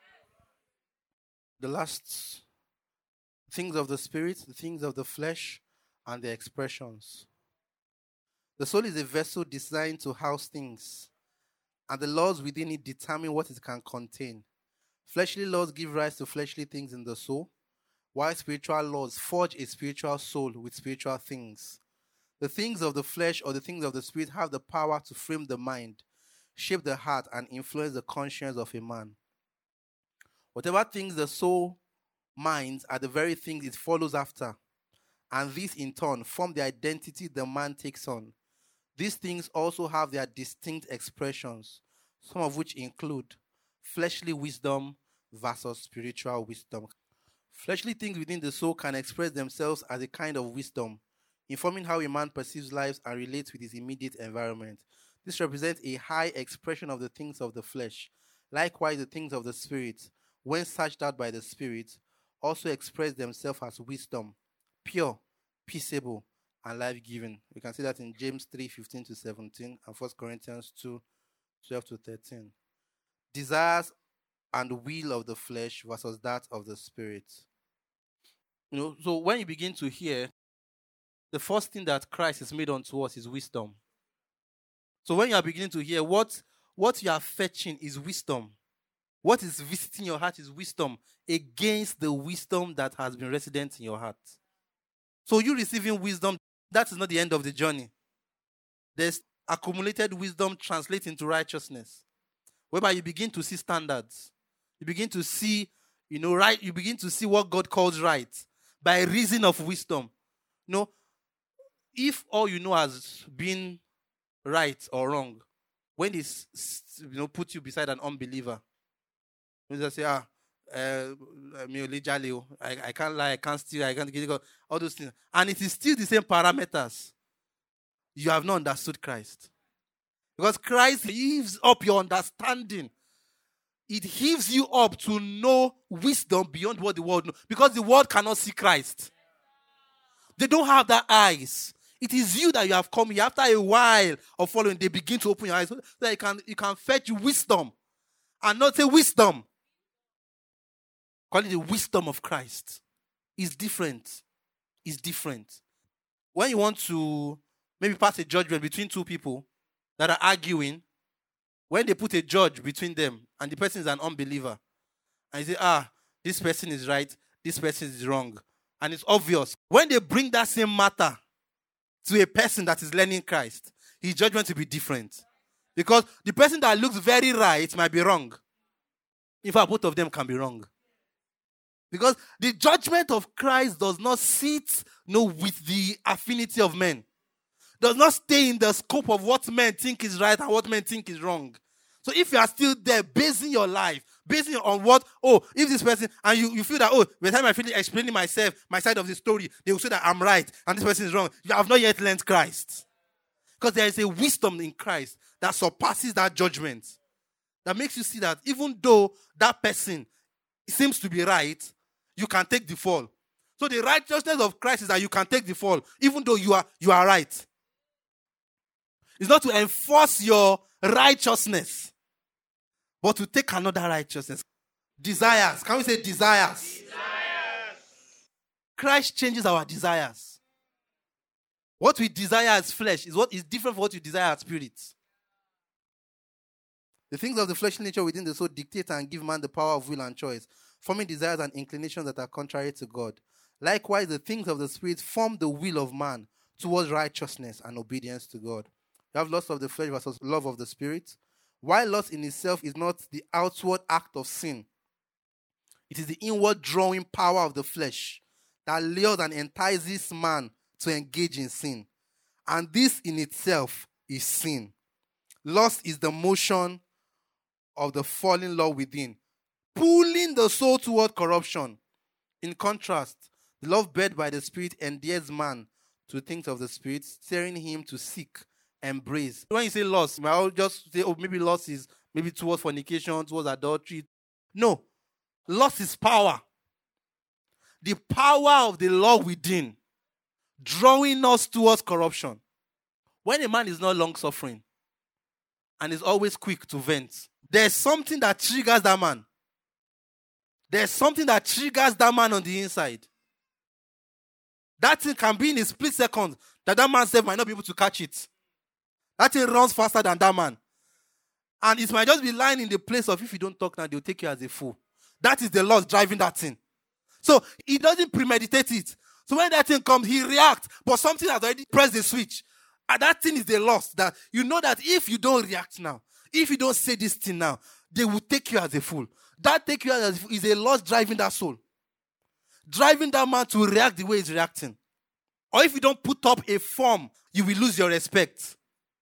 The last things of the spirit, the things of the flesh, and their expressions. The soul is a vessel designed to house things, and the laws within it determine what it can contain. Fleshly laws give rise to fleshly things in the soul, while spiritual laws forge a spiritual soul with spiritual things. The things of the flesh or the things of the spirit have the power to frame the mind, shape the heart, and influence the conscience of a man. Whatever things the soul minds are the very things it follows after, and these in turn form the identity the man takes on. These things also have their distinct expressions, some of which include fleshly wisdom versus spiritual wisdom. Fleshly things within the soul can express themselves as a kind of wisdom, informing how a man perceives life and relates with his immediate environment. This represents a high expression of the things of the flesh. Likewise, the things of the spirit, when searched out by the Spirit, also express themselves as wisdom, pure, peaceable, and life-giving. We can see that in James three fifteen to seventeen and First Corinthians two twelve to thirteen. Desires and will of the flesh versus that of the Spirit. You know, so when you begin to hear, the first thing that Christ has made unto us is wisdom. So when you are beginning to hear, what, what you are fetching is wisdom. What is visiting your heart is wisdom against the wisdom that has been resident in your heart. So you receiving wisdom, that is not the end of the journey. There's accumulated wisdom translated into righteousness, whereby you begin to see standards. You begin to see, you know, right. You begin to see what God calls right by reason of wisdom. You know, if all you know has been right or wrong, when it's, you know, put you beside an unbeliever, you just say, ah, uh, I, I can't lie, I can't steal, I can't get all those things. And it is still the same parameters. You have not understood Christ. Because Christ heaves up your understanding. It heaves you up to know wisdom beyond what the world knows. Because the world cannot see Christ. They don't have that eyes. It is you that you have come here. After a while of following, they begin to open your eyes so that you can, you can fetch wisdom. And not say wisdom. Call it the wisdom of Christ. It's different. It's different. When you want to maybe pass a judgment between two people that are arguing, when they put a judge between them and the person is an unbeliever, and you say, ah, this person is right, this person is wrong, and it's obvious. When they bring that same matter to a person that is learning Christ, his judgment will be different. Because the person that looks very right might be wrong. In fact, both of them can be wrong. Because the judgment of Christ does not sit no, with the affinity of men. Does not stay in the scope of what men think is right and what men think is wrong. So if you are still there, basing your life, basing on what, oh, if this person, and you, you feel that, oh, by the time I finish explaining myself, my side of the story, they will say that I'm right and this person is wrong. You have not yet learned Christ. Because there is a wisdom in Christ that surpasses that judgment. That makes you see that even though that person seems to be right, you can take the fall. So the righteousness of Christ is that you can take the fall, even though you are you are right. It's not to enforce your righteousness, but to take another righteousness. Desires. Can we say desires? Desires. Christ changes our desires. What we desire as flesh is what is different from what we desire as spirit. The things of the fleshly nature within the soul dictate and give man the power of will and choice, forming desires and inclinations that are contrary to God. Likewise, the things of the spirit form the will of man towards righteousness and obedience to God. You have lust of the flesh versus love of the spirit. While lust in itself is not the outward act of sin, it is the inward drawing power of the flesh that lures and entices man to engage in sin. And this in itself is sin. Lust is the motion of the fallen law within, pulling the soul toward corruption. In contrast, the love bred by the Spirit endears man to things of the Spirit, steering him to seek, embrace. When you say lust, I'll just say, oh, maybe lust is maybe towards fornication, towards adultery. No. Lust is power. The power of the law within, drawing us towards corruption. When a man is not long-suffering and is always quick to vent, there's something that triggers that man. There's something that triggers that man on the inside. That thing can be in a split second that that man self might not be able to catch it. That thing runs faster than that man. And it might just be lying in the place of, if you don't talk now, they'll take you as a fool. That is the lust driving that thing. So he doesn't premeditate it. So when that thing comes, he reacts. But something has already pressed the switch. And that thing is the lust. That you know that if you don't react now, if you don't say this thing now, they will take you as a fool. That take you as a fool is a lust driving that soul. Driving that man to react the way he's reacting. Or if you don't put up a form, you will lose your respect.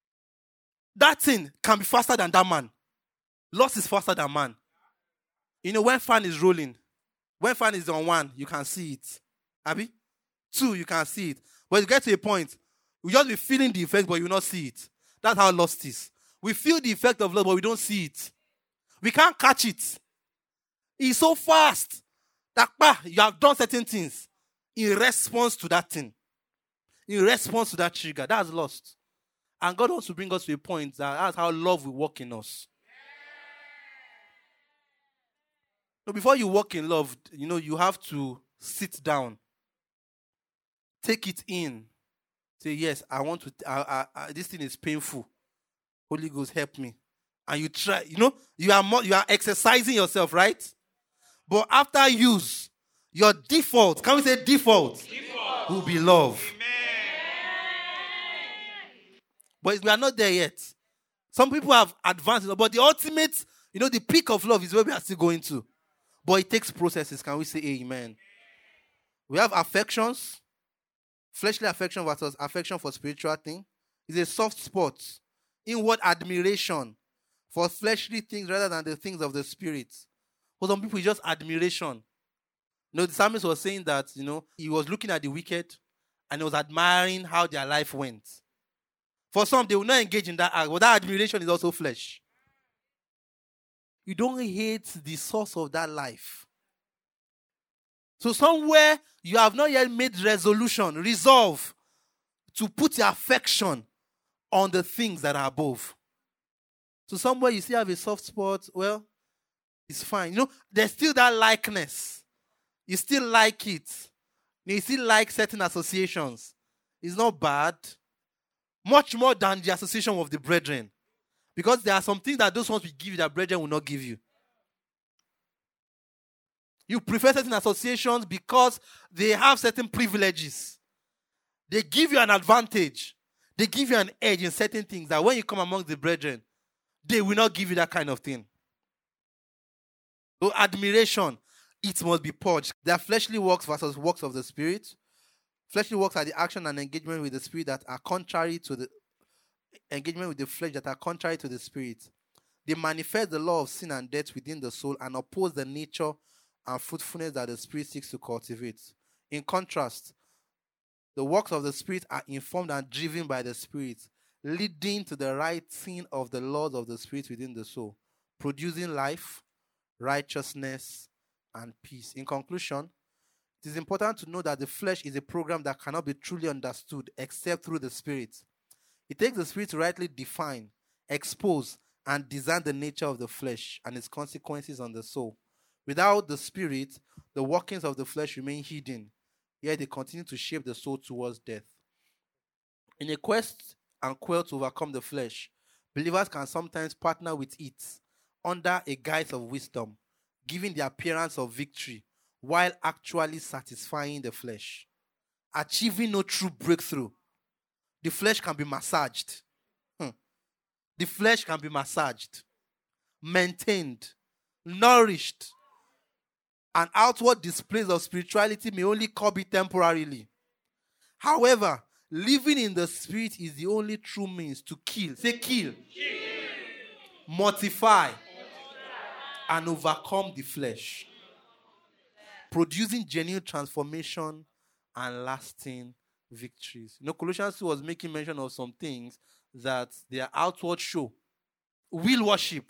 That thing can be faster than that man. Lust is faster than man. You know, when fan is rolling, when fan is on one, you can see it. Abi? Two, you can see it. But you get to a point, we just be feeling the effect, but you will not see it. That's how lust is. We feel the effect of lust, but we don't see it. We can't catch it. It's so fast that bah, you have done certain things in response to that thing. In response to that trigger. That's lust. And God wants to bring us to a point that that's how love will work in us. So before you walk in love, you know, you have to sit down. Take it in. Say, yes, I want to, I, I, I, this thing is painful. Holy Ghost, help me. And you try, you know, you are more, you are exercising yourself, right? But after use, your default, can we say default? Default. Will be love. Amen. But we are not there yet. Some people have advanced, but the ultimate, you know, the peak of love is where we are still going to. But it takes processes. Can we say amen? We have affections. Fleshly affection versus affection for spiritual things. It's a soft spot. Inward admiration for fleshly things rather than the things of the spirit. For some people, it's just admiration. You know, the psalmist was saying that, you know, he was looking at the wicked and he was admiring how their life went. For some, they will not engage in that act, but that admiration is also flesh. You don't hate the source of that life. So somewhere, you have not yet made resolution, resolve to put your affection on the things that are above. So somewhere you still have a soft spot, well, it's fine. You know, there's still that likeness. You still like it. You still like certain associations. It's not bad. Much more than the association of the brethren. Because there are some things that those ones will give you that brethren will not give you. You prefer certain associations because they have certain privileges. They give you an advantage. They give you an edge in certain things that when you come among the brethren, they will not give you that kind of thing. So admiration, it must be purged. There are fleshly works versus works of the Spirit. Fleshly works are the action and engagement with the Spirit that are contrary to the engagement with the flesh that are contrary to the Spirit. They manifest the law of sin and death within the soul and oppose the nature and fruitfulness that the Spirit seeks to cultivate. In contrast, the works of the Spirit are informed and driven by the Spirit, leading to the writing of the laws of the Spirit within the soul, producing life, righteousness, and peace. In conclusion, it is important to know that the flesh is a program that cannot be truly understood except through the Spirit. It takes the Spirit to rightly define, expose, and design the nature of the flesh and its consequences on the soul. Without the Spirit, the workings of the flesh remain hidden, yet they continue to shape the soul towards death. In a quest and quell to overcome the flesh, believers can sometimes partner with it under a guise of wisdom, giving the appearance of victory while actually satisfying the flesh. Achieving no true breakthrough. The flesh can be massaged. Hmm. The flesh can be massaged, maintained, nourished. And outward displays of spirituality may only curb it temporarily. However, living in the Spirit is the only true means to kill. Say kill. Kill. Mortify. Mortify. And overcome the flesh. Producing genuine transformation and lasting victories. You know, Colossians two was making mention of some things that their outward show will worship.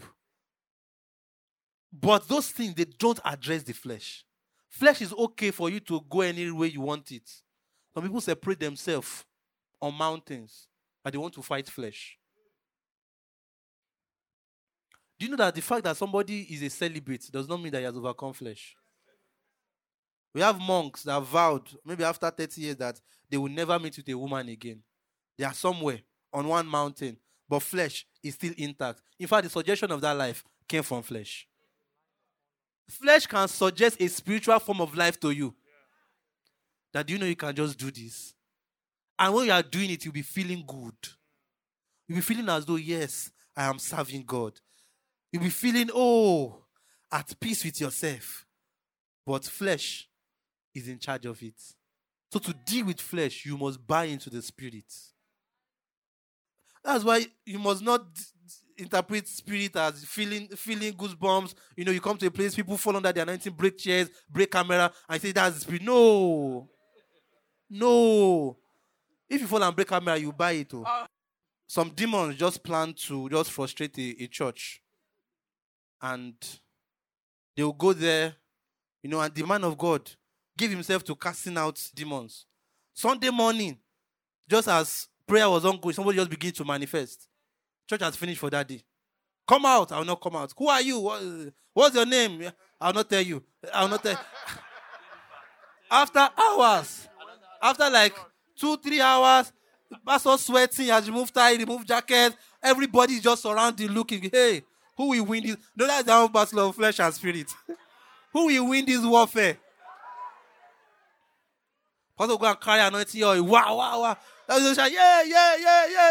But those things, they don't address the flesh. Flesh is okay for you to go any way you want it. Some people separate themselves on mountains and they want to fight flesh. Do you know that the fact that somebody is a celibate does not mean that he has overcome flesh? We have monks that vowed, maybe after thirty years, that they will never meet with a woman again. They are somewhere on one mountain, but flesh is still intact. In fact, the suggestion of that life came from flesh. Flesh can suggest a spiritual form of life to you. That do you know you can just do this? And when you are doing it, you'll be feeling good. You'll be feeling as though, yes, I am serving God. You'll be feeling, oh, at peace with yourself. But flesh is in charge of it. So to deal with flesh, you must buy into the Spirit. That's why you must not interpret spirit as feeling feeling goosebumps. You know, you come to a place, people fall under the anointing, break chairs, break camera, and say that's the spirit. No. No. If you fall and break camera, you buy it. Oh. Uh. Some demons just plan to just frustrate a, a church. And they will go there, you know, and the man of God gave himself to casting out demons. Sunday morning, just as prayer was ongoing, somebody just began to manifest. Church has finished for that day. Come out. I will not come out. Who are you? What, what's your name? I will not tell you. I will not tell you. After hours, after like two, three hours, the pastor sweating, has removed tie, removed jacket. Everybody is just surrounding, looking. Hey, who will win this? No, that's the whole battle of flesh and spirit. Who will win this warfare? Pastor go and carry anointing oil. Wow, wow, wow. Yeah, yeah, yeah, yeah.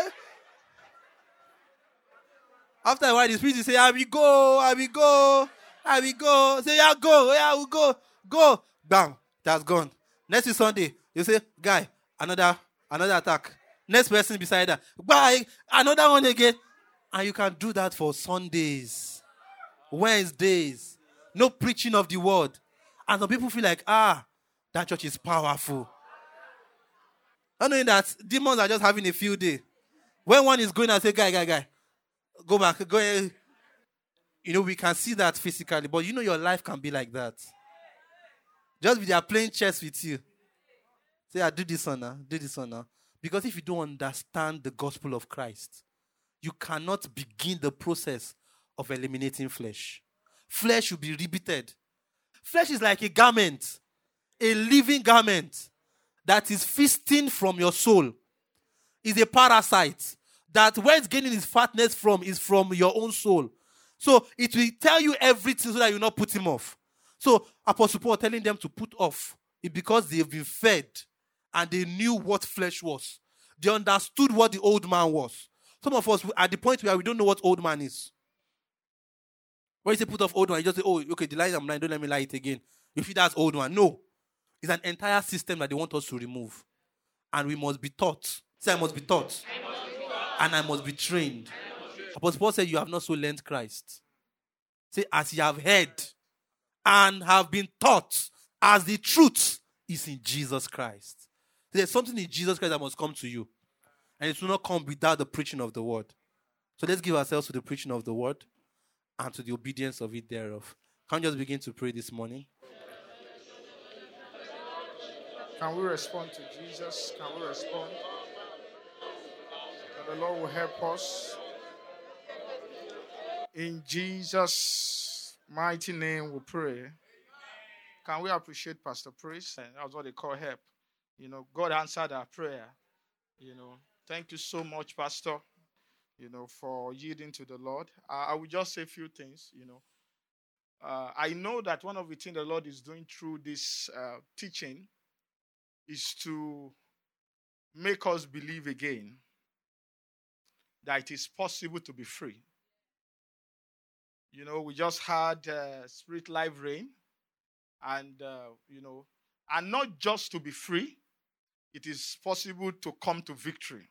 After a while, the spirit will say, I will go, I will go, I will go. Say, yeah, go, yeah, we'll go, go. Bam, that's gone. Next week Sunday, you say, guy, another, another attack. Next person beside that, bye, another one again. And you can do that for Sundays, Wednesdays. No preaching of the word. And some people feel like, ah, that church is powerful. Not knowing that demons are just having a field day. When one is going and say, guy, guy, guy, go back, go ahead. You know, we can see that physically, but you know your life can be like that. Just be there playing chess with you. Say, I do this one now, do this one now. Because if you don't understand the gospel of Christ, you cannot begin the process of eliminating flesh. Flesh should be repeated. Flesh is like a garment, a living garment that is feasting from your soul. It's a parasite that where it's gaining its fatness from is from your own soul. So it will tell you everything so that you not put him off. So Apostle Paul telling them to put off is because they've been fed and they knew what flesh was. They understood what the old man was. Some of us are at the point where we don't know what old man is. When you say put off old man, you just say, oh, okay, the lie I'm lying, don't let me lie it again. You feel that's old man. No. It's an entire system that they want us to remove. And we must be taught. Say, I must be taught. I must be taught. And I must be trained. Apostle Paul said, you have not so learned Christ. Say, as you have heard and have been taught, as the truth is in Jesus Christ. There's something in Jesus Christ that must come to you. And it will not come without the preaching of the word. So let's give ourselves to the preaching of the word and to the obedience of it thereof. Can we just begin to pray this morning? Can we respond to Jesus? Can we respond? That the Lord will help us. In Jesus' mighty name we pray. Can we appreciate Pastor Praise? And that's what they call help. You know, God answered our prayer. You know, thank you so much, Pastor, you know, for yielding to the Lord. Uh, I will just say a few things, you know. Uh, I know that one of the things the Lord is doing through this uh, teaching is to make us believe again that it is possible to be free. You know, we just had uh, Spirit Live Rain, and, uh, you know, and not just to be free, it is possible to come to victory.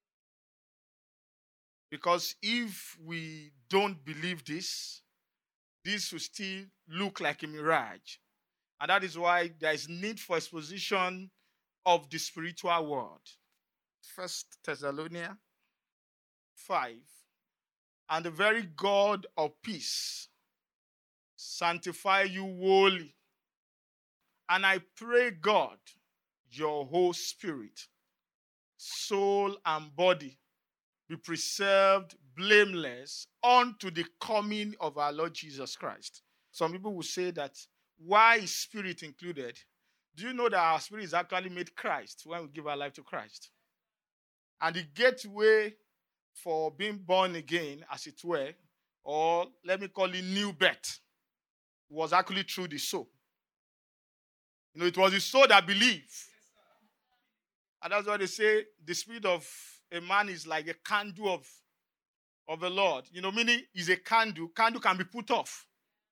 Because if we don't believe this, this will still look like a mirage. And that is why there is need for exposition of the spiritual world. First Thessalonians five. And the very God of peace sanctify you wholly. And I pray, God, your whole spirit, soul, and body be preserved blameless unto the coming of our Lord Jesus Christ. Some people will say that, why is spirit included? Do you know that our spirit is actually made Christ when we give our life to Christ? And the gateway for being born again, as it were, or let me call it new birth, was actually through the soul. You know, it was the soul that believed. And that's why they say the spirit of a man is like a candle of, of the Lord. You know, meaning is a candle. Candle can be put off.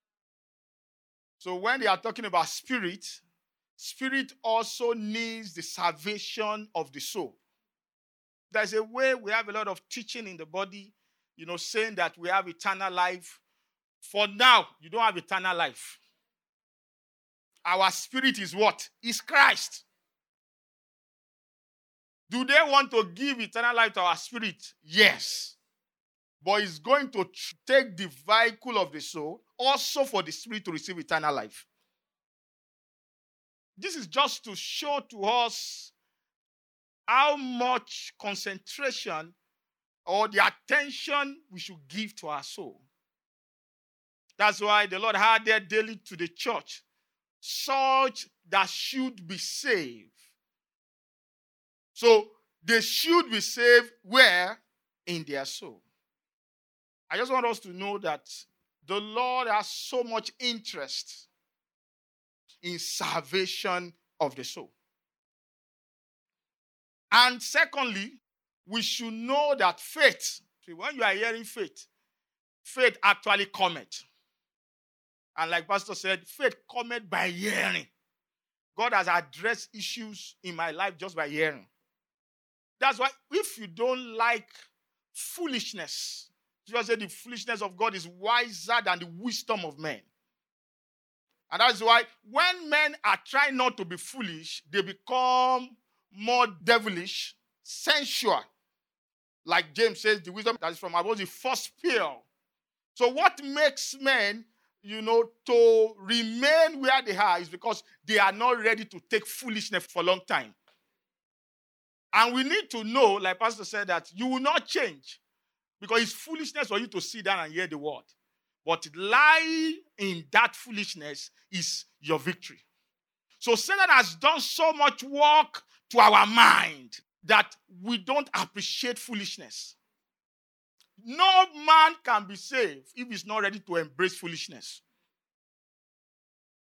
So when they are talking about spirit, spirit also needs the salvation of the soul. There's a way we have a lot of teaching in the body, you know, saying that we have eternal life. For now, you don't have eternal life. Our spirit is what? Is Christ. Do they want to give eternal life to our spirit? Yes. But it's going to take the vehicle of the soul also for the spirit to receive eternal life. This is just to show to us how much concentration or the attention we should give to our soul. That's why the Lord added daily to the church such that should be saved. So they should be saved where? In their soul. I just want us to know that the Lord has so much interest in salvation of the soul. And secondly, we should know that faith, see, when you are hearing faith, faith actually cometh. And like Pastor said, faith cometh by hearing. God has addressed issues in my life just by hearing. That's why if you don't like foolishness, Jesus said the foolishness of God is wiser than the wisdom of men. And that's why when men are trying not to be foolish, they become more devilish, sensual. Like James says, the wisdom that is from above is the first pure. So what makes men, you know, to remain where they are is because they are not ready to take foolishness for a long time. And we need to know, like Pastor said, that you will not change because it's foolishness for you to sit down and hear the word. But lying in that foolishness is your victory. So Satan has done so much work to our mind that we don't appreciate foolishness. No man can be saved if he's not ready to embrace foolishness.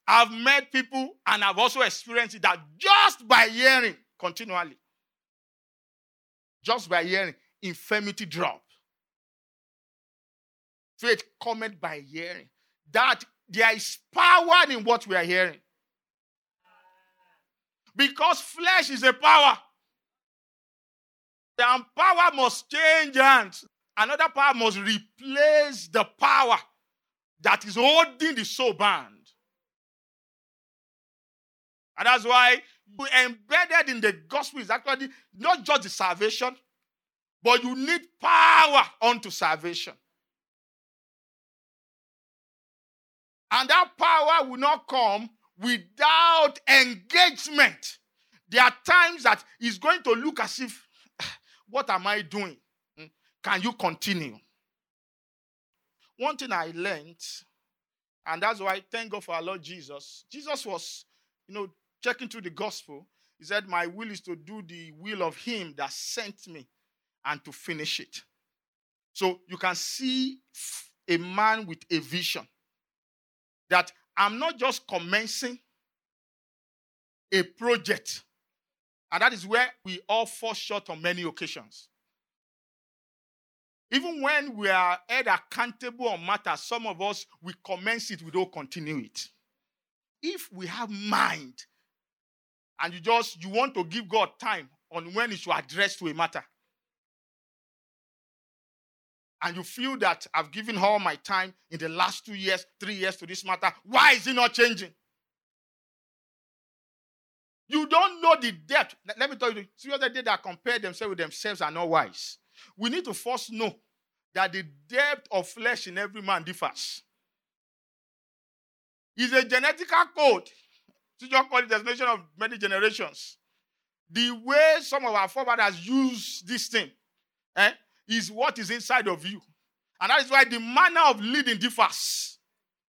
I've met people and I've also experienced it that just by hearing continually, just by hearing, infirmity drop. Faith cometh by hearing. That there is power in what we are hearing. Because flesh is a power. And power must change hands. Another power must replace the power that is holding the soul bound. And that's why embedded in the gospel is actually not just the salvation, but you need power unto salvation. And that power will not come without engagement. There are times that it's going to look as if, what am I doing? Can you continue? One thing I learned, and that's why I thank God for our Lord Jesus. Jesus was, you know, checking through the gospel. He said, my will is to do the will of him that sent me and to finish it. So you can see a man with a vision that I'm not just commencing a project. And that is where we all fall short on many occasions. Even when we are held accountable on matters, some of us, we commence it, we don't continue it. If we have mind, and you just, you want to give God time on when it should address to a matter, and you feel that I've given all my time in the last two years, three years to this matter, why is it not changing? You don't know the depth. Let me tell you, see what they did that compare themselves with themselves are not wise. We need to first know that the depth of flesh in every man differs. It's a genetical code. You just call it the destination of many generations. The way some of our forefathers use this thing eh, is what is inside of you. And that is why the manner of leading differs.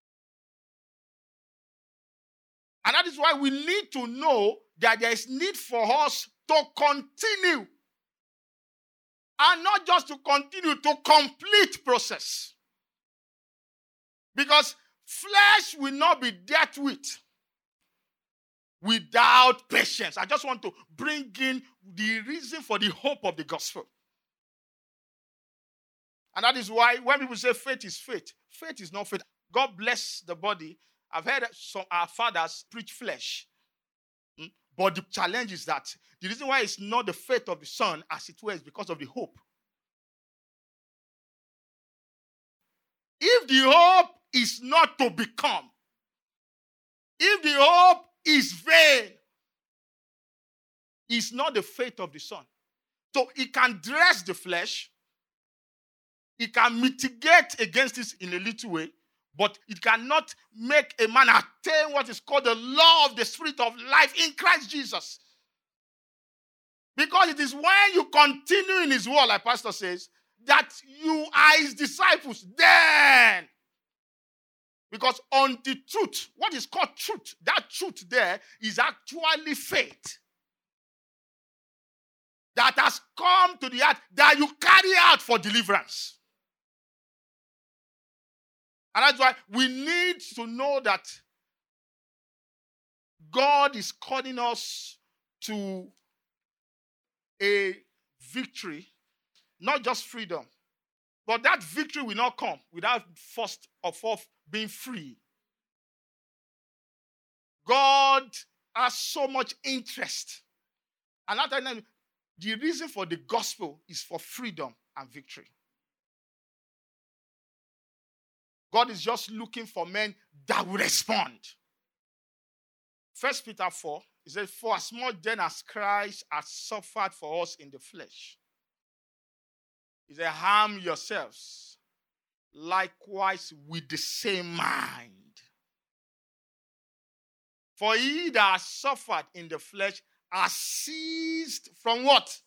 And that is why we need to know that there is need for us to continue. And not just to continue, to complete process. Because flesh will not be dealt with without patience. I just want to bring in the reason for the hope of the gospel. And that is why when people say faith is faith, faith is not faith. God bless the body. I've heard some our fathers preach flesh. But the challenge is that the reason why it's not the faith of the Son as it were is because of the hope. If the hope is not to become, if the hope is vain, it's not the faith of the Son. So it can dress the flesh, it can mitigate against it in a little way, but it cannot make a man attain what is called the law of the Spirit of life in Christ Jesus. Because it is when you continue in his word, like Pastor says, that you are his disciples. Then, because on the truth, what is called truth, that truth there is actually faith. That has come to the earth that you carry out for deliverance. And that's why we need to know that God is calling us to a victory, not just freedom. But that victory will not come without first of all being free. God has so much interest. And at that time, the reason for the gospel is for freedom and victory. God is just looking for men that will respond. First Peter four, it says, for as much then as Christ has suffered for us in the flesh, he said, harm yourselves likewise with the same mind. For he that has suffered in the flesh has ceased from what?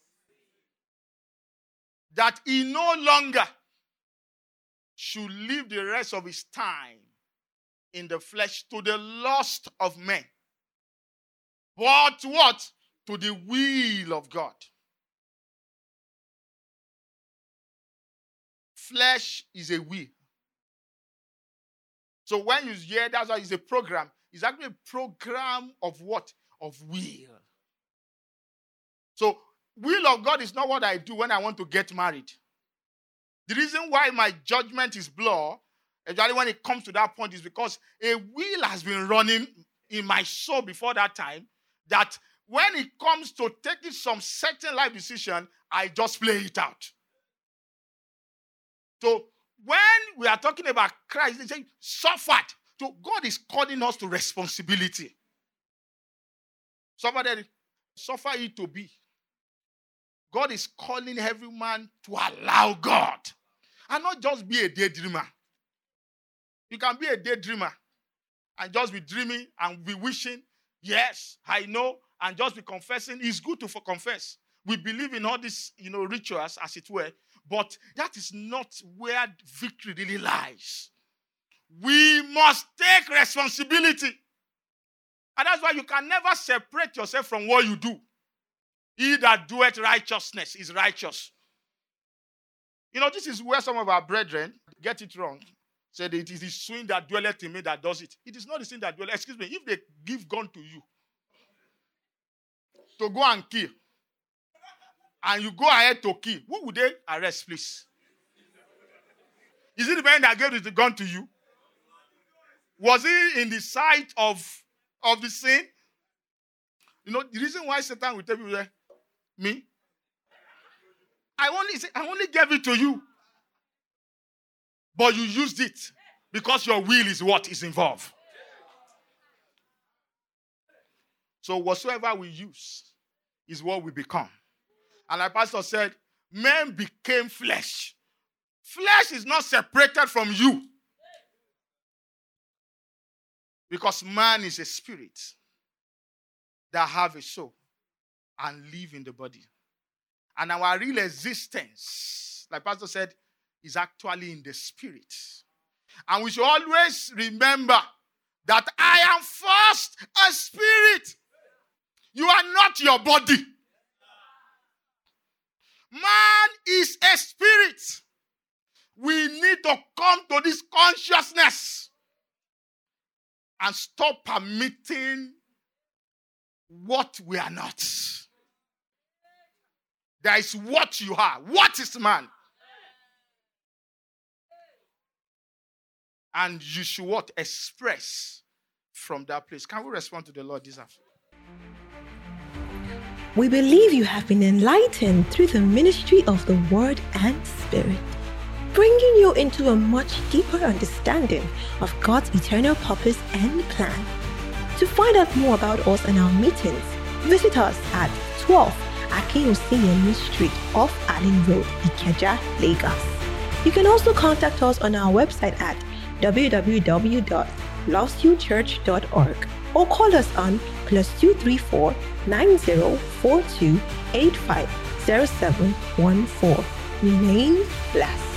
That he no longer should live the rest of his time in the flesh to the lust of men. But what? To the will of God. Flesh is a will. So when you hear that's why it's a program, It's actually a program of what? Of will. So, will of God is not what I do when I want to get married. The reason why my judgment is blurred, especially when it comes to that point, is because a will has been running in my soul before that time, that when it comes to taking some certain life decision, I just play it out. So when we are talking about Christ, they say suffered. So God is calling us to responsibility. Somebody suffer it to be. God is calling every man to allow God. And not just be a daydreamer. You can be a daydreamer and just be dreaming and be wishing, yes, I know, and just be confessing. It's good to for confess. We believe in all these, you know, rituals, as it were, but that is not where victory really lies. We must take responsibility. And that's why you can never separate yourself from what you do. He that doeth righteousness is righteous. You know, this is where some of our brethren get it wrong. Said it is the sin that dwelleth in me that does it. It is not the sin that dwelleth. Excuse me, if they give gun to you to go and kill, and you go ahead to kill, who would they arrest, please? Is it the man that gave the gun to you? Was he in the sight of, of the sin? You know, the reason why Satan will tell you that, me, I only, I only gave it to you. But you used it because your will is what is involved. So whatsoever we use is what we become. And like Pastor said, men became flesh. Flesh is not separated from you. Because man is a spirit that have a soul and live in the body. And our real existence, like Pastor said, is actually in the spirit. And we should always remember that I am first a spirit. You are not your body. Man is a spirit. We need to come to this consciousness and stop permitting what we are not. There is what you are. What is man? And you should what? Express from that place. Can we respond to the Lord this afternoon? We believe you have been enlightened through the ministry of the Word and Spirit, bringing you into a much deeper understanding of God's eternal purpose and plan. To find out more about us and our meetings, visit us at twelve Akinosinyemi Street off Allen Road, Ikeja, Lagos. You can also contact us on our website at w w w dot loves you church dot org or call us on plus two three four nine zero four two eight five zero seven one four. Remain blessed.